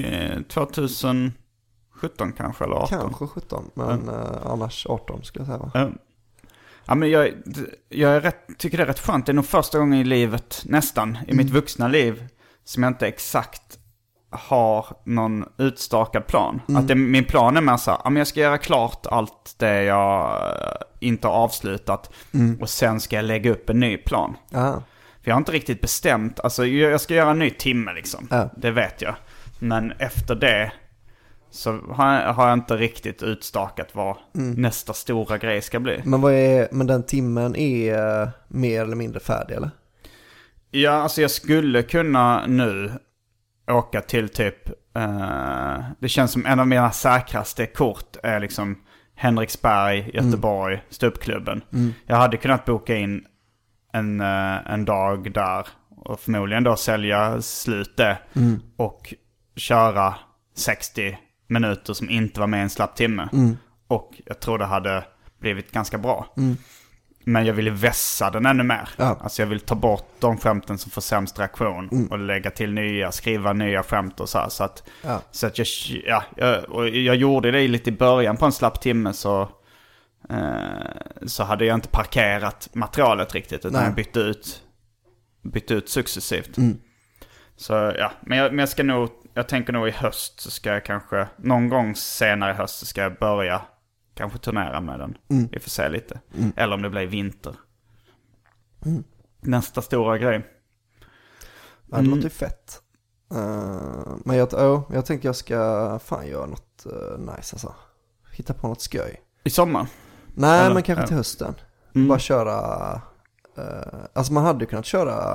tjugohundrasjutton kanske eller arton. Kanske sjutton, men mm. uh, annars arton skulle jag säga va? Mm. Ja, men jag, jag är rätt, tycker det är rätt skönt. Det är nog första gången i livet, nästan, i mm. mitt vuxna liv som jag inte exakt har någon utstakad plan. Mm. Att det, min plan är med så här, ja, men jag ska göra klart allt det jag inte har avslutat mm. och sen ska jag lägga upp en ny plan. Aha. För jag har inte riktigt bestämt, alltså jag ska göra en ny timme liksom, ja. Det vet jag. Men efter det så har jag, har jag inte riktigt utstakat vad mm. nästa stora grej ska bli. Men, vad är, men den timmen är mer eller mindre färdig eller? Ja, alltså jag skulle kunna nu åka till typ uh, det känns som en av mina säkraste kort är liksom Henriksberg, Göteborg, mm. ståuppklubben. Mm. Jag hade kunnat boka in en, uh, en dag där och förmodligen då sälja slut det mm. och köra sextio minuter som inte var med en slapp timme. Mm. Och jag tror det hade blivit ganska bra. Mm. Men jag ville vässa den ännu mer. Ja. Alltså jag vill ta bort de skämten som får sämst reaktion. Mm. Och lägga till nya, skriva nya skämt och så här. Så att, ja. så att jag, ja, jag, och jag gjorde det lite i början på en slapp timme så, eh, så hade jag inte parkerat materialet riktigt. Utan Nej. jag bytte ut, bytte ut successivt. Mm. Så ja, men jag, men jag ska nog, jag tänker nog i höst så ska jag kanske, någon gång senare i höst så ska jag börja kanske turnera med den. Mm. Vi får se lite. Mm. Eller om det blir vinter. Mm. Nästa stora grej. Ja, det mm. låter fett. Uh, men jag, oh, jag tänkte jag ska fan göra något uh, nice alltså. Hitta på något skoj. I sommar? Nej, eller? Men kanske till ja. hösten. Mm. Bara köra... Uh, alltså man hade ju kunnat köra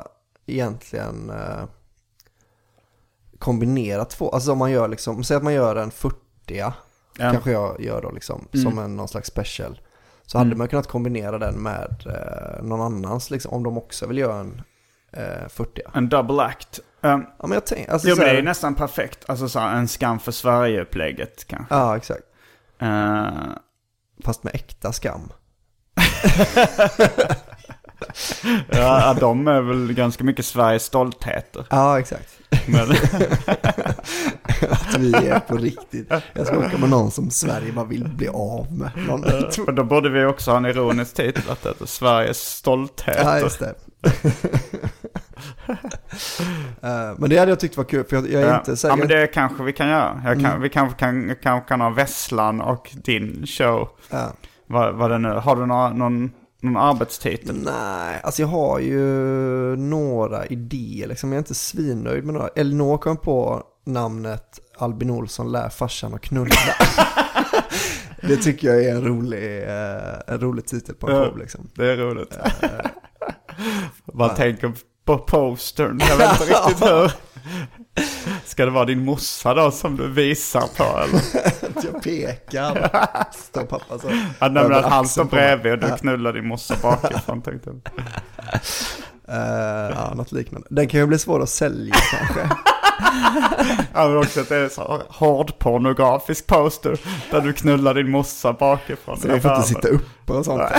egentligen eh, kombinera två. Alltså om man gör liksom, säg att man gör en fyrtio, ja. kanske jag gör då liksom, mm. som en någon slags special. Så hade mm. man kunnat kombinera den med eh, någon annans liksom, om de också vill göra en eh, fyrtio. En double act. Um, ja, men jag tänker, alltså, jo, men här, det är nästan perfekt. Alltså så här, en skam för Sverige-upplägget kanske. Ja, exakt. Uh... Fast med äkta skam. Ja, de är väl ganska mycket Sveriges stoltheter. Ja, exakt. Men... att vi är på riktigt. Jag ska åka med någon som Sverige bara vill bli av med. Någon... Men då borde vi också ha en ironisk titel att det är Sveriges stoltheter. Ja, just det. uh, men det hade jag tyckt var kul, för jag, jag är ja. inte säker. Ja, men det kanske vi kan göra. Jag kan, mm. Vi kanske kan, kan, kan ha Vesslan och din show. Ja. Vad, vad det nu? Har du någon, någon, någon arbetstitel? Nej, alltså jag har ju några idéer. Liksom. Jag är inte svinnöjd med några. Elinor kom på namnet Albin Olsson lär farsan och knulla. Det tycker jag är en rolig, en rolig titel på en ja, show. Liksom. Det är roligt. Man ja. tänker på postern. Jag vet inte riktigt hur. Ska det vara din morsa då som du visar på? Eller? Jag pekar. Står pappa så. Ja, nämligen att han står bredvid och du knullar din morsa bakifrån, tänkte jag. Uh, ja, något liknande. Den kan ju bli svår att sälja kanske. Ja, men också att det är så hård pornografisk poster där du knullar din morsa bakifrån. Så jag får inte sitta uppe och sånt.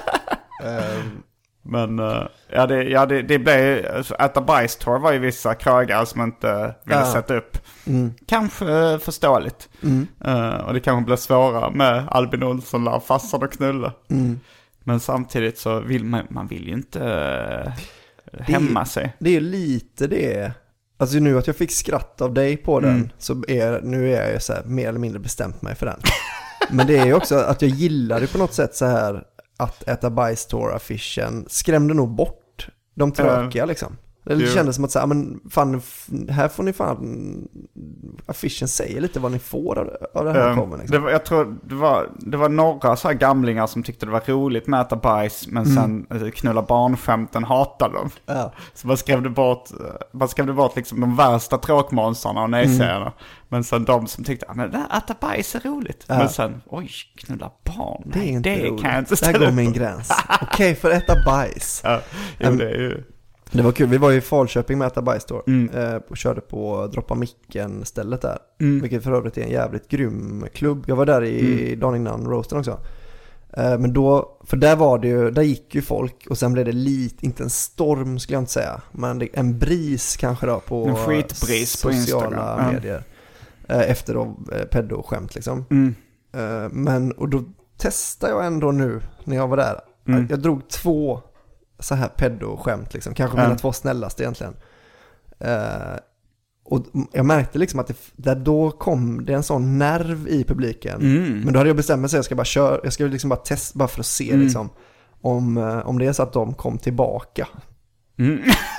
um, Men uh, ja, det, ja det, det blev Äta bajs-tour var ju vissa krögar som inte ville ja. sätta upp. Mm. Kanske uh, förståeligt. Mm. Uh, och det kanske blir svårare med Albin Olsson lär farsan och knulla. Mm. Men samtidigt så vill man, man vill ju inte uh, hämma det, sig. Det är lite det. Alltså nu att jag fick skratt av dig på den, mm. så är, nu är jag så här, mer eller mindre bestämt mig för den. Men det är ju också att jag gillar det på något sätt så här. Att Äta bajs-tour-affischen skrämde nog bort de tråkiga uh, liksom. Det ju. kändes som att säga, men fan, här får ni fan, affischen säger lite vad ni får av, av det här um, kommer. Liksom. Det var, jag tror det var, det var några så här gamlingar som tyckte det var roligt med Äta bajs, men mm. sen knulla barnskämten hatade dem. Ja. Så man skrev det bort, man skrev det bort liksom de värsta tråkmånsarna och nejsägarna. Mm. Men sen de som tyckte, ja, men Äta bajs är roligt. Ja. Men sen, oj, knulla barn. Det är inte det roligt. Kan jag inte där går min gräns. Okej, okay, för Äta bajs. Ja, jo, um, det är ju... Det var kul, vi var i Falköping med Äta bajs-tour mm. eh, och körde på Droppa Micken stället där. Mm. Vilket för övrigt är en jävligt grym klubb. Jag var där i mm. dagen innan roasten också. Eh, men då, för där var det ju, där gick ju folk och sen blev det lite, inte en storm skulle jag inte säga, men det, en bris kanske då på en skitbris sociala på Instagram. medier. Eh, efter då eh, pedo-skämt liksom. Mm. Eh, men, och då testade jag ändå nu när jag var där. Mm. Jag, jag drog två så här pedo-skämt liksom. Kanske mina mm. två snällaste egentligen. Uh, och jag märkte liksom att det, där då kom det en sån nerv i publiken. Mm. Men då hade jag bestämt mig så jag ska bara köra, jag ska liksom bara testa bara för att se mm. liksom, om, uh, om det är så att de kom tillbaka. Mm.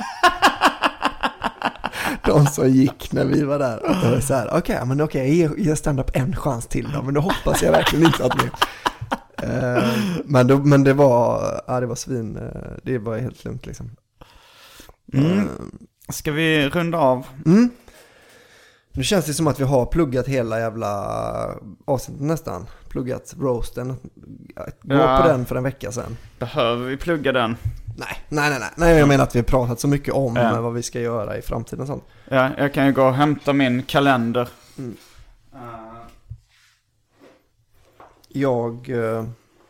De som gick när vi var där. Och det var så här, okej, okay, men okej, okay, jag ger stand-up en chans till dem. Men då hoppas jag verkligen inte att ni... Uh, men, då, men det var ja, det var svin uh, det var helt lugnt liksom. Mm. Uh, Ska vi runda av? Mm. Nu känns det som att vi har pluggat hela jävla avsnittet nästan. Pluggat roasten. Gå ja. på den för en vecka sedan. Behöver vi plugga den? Nej, nej, nej, nej. nej jag menar att vi har pratat så mycket om ja. vad vi ska göra i framtiden och sånt. Ja, jag kan ju gå och hämta min kalender. Mm. Uh. Jag uh,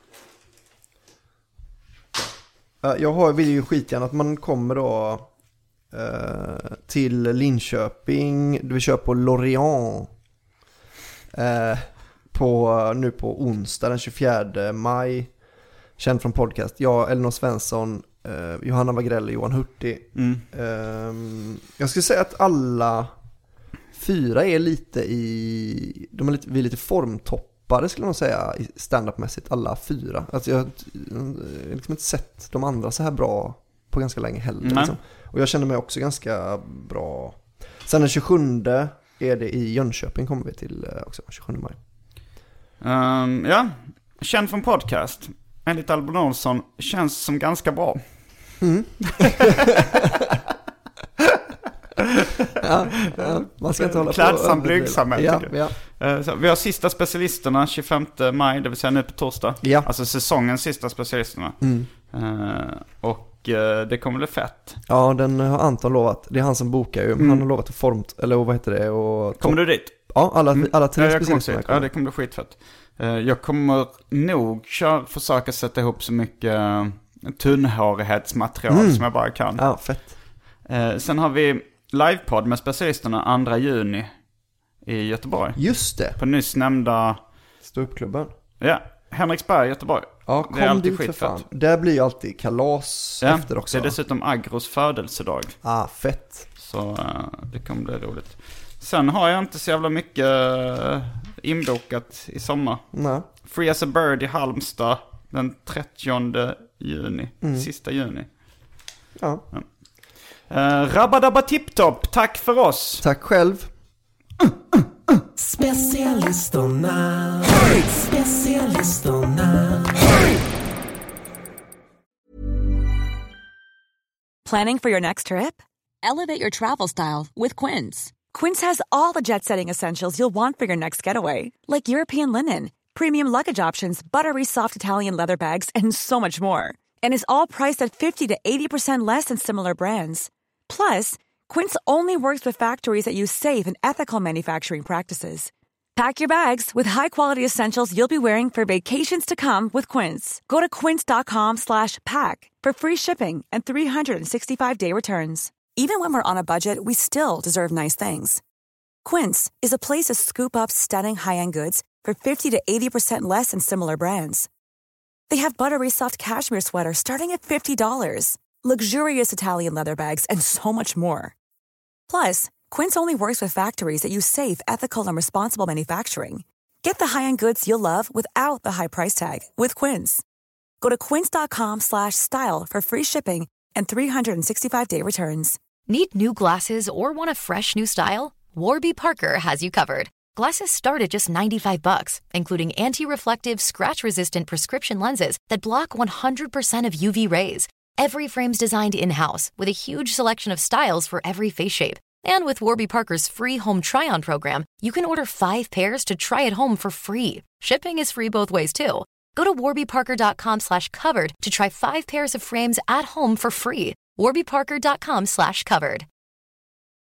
jag har, vill ju skitgärna att man kommer då uh, till Linköping. Vi kör på Lorient uh, på, nu på onsdag den tjugofjärde maj. Känd från podcast. Jag, Elinor Svensson, uh, Johanna Wagrell och Johan Hurtig. Mm. Uh, jag skulle säga att alla fyra är lite i, de är lite, vi är lite formtopp. Det skulle man säga stand-up-mässigt, alla fyra. Alltså jag har liksom inte sett de andra så här bra på ganska länge heller. Mm. Liksom. Och jag känner mig också ganska bra. Sen den tjugosjunde är det i Jönköping kommer vi till också, tjugosjunde maj. Um, ja, känd från podcast. Enligt Albin Olsson känns som ganska bra. Mm. ja, ja. Man ska inte hålla på. Klädsam blygsamhet. Ja, ja. Så vi har sista specialisterna tjugofemte maj, det vill säga nu på torsdag. Ja. Alltså säsongens sista specialisterna. Mm. Uh, och uh, det kommer bli fett. Ja, den har Anton lovat. Det är han som bokar ju. Mm. Han har lovat att formt, eller vad heter det? Och kommer du dit? Ja, alla, alla tre ja, specialisterna. Ja, det kommer bli skitfett. Uh, jag kommer nog kör, försöka sätta ihop så mycket uh, tunnhårighetsmaterial mm. som jag bara kan. Ja, fett. Uh, sen har vi livepodd med specialisterna andra juni i Göteborg. Just det. På nyss nämnda ståuppklubben. Ja, Henriksberg, Göteborg. Ja, kom det är alltid dit för fan. Där blir ju alltid kalas ja, efter också. Det är dessutom Agros födelsedag. Ah, fett. Så uh, det kommer bli roligt. Sen har jag inte så jävla mycket uh, inbokat i sommar. Nej. Free as a Bird i Halmstad den trettionde juni. Mm. Sista juni. Ja. ja. Uh, Rabadabba Tiptop, tack för oss. Tack själv. Specialisterna. Specialisterna. Planning for your next trip? Elevate your travel style with Quince. Quince has all the jet-setting essentials you'll want for your next getaway, like European linen, premium luggage options, buttery soft Italian leather bags, and so much more. And is all priced at fifty to eighty percent less than similar brands. Plus, Quince only works with factories that use safe and ethical manufacturing practices. Pack your bags with high-quality essentials you'll be wearing for vacations to come with Quince. Go to quince.com slash pack for free shipping and three sixty-five day returns. Even when we're on a budget, we still deserve nice things. Quince is a place to scoop up stunning high-end goods for fifty to eighty percent less than similar brands. They have buttery soft cashmere sweaters starting at fifty dollars, luxurious Italian leather bags, and so much more. Plus, Quince only works with factories that use safe, ethical, and responsible manufacturing. Get the high-end goods you'll love without the high price tag with Quince. Go to quince.com slash style for free shipping and three sixty-five day returns. Need new glasses or want a fresh new style? Warby Parker has you covered. Glasses start at just ninety-five bucks, including anti-reflective, scratch-resistant prescription lenses that block one hundred percent of U V rays. Every frame's designed in-house with a huge selection of styles for every face shape. And with Warby Parker's free home try-on program, you can order five pairs to try at home for free. Shipping is free both ways, too. Go to warbyparker.com slash covered to try five pairs of frames at home for free. warbyparker.com slash covered.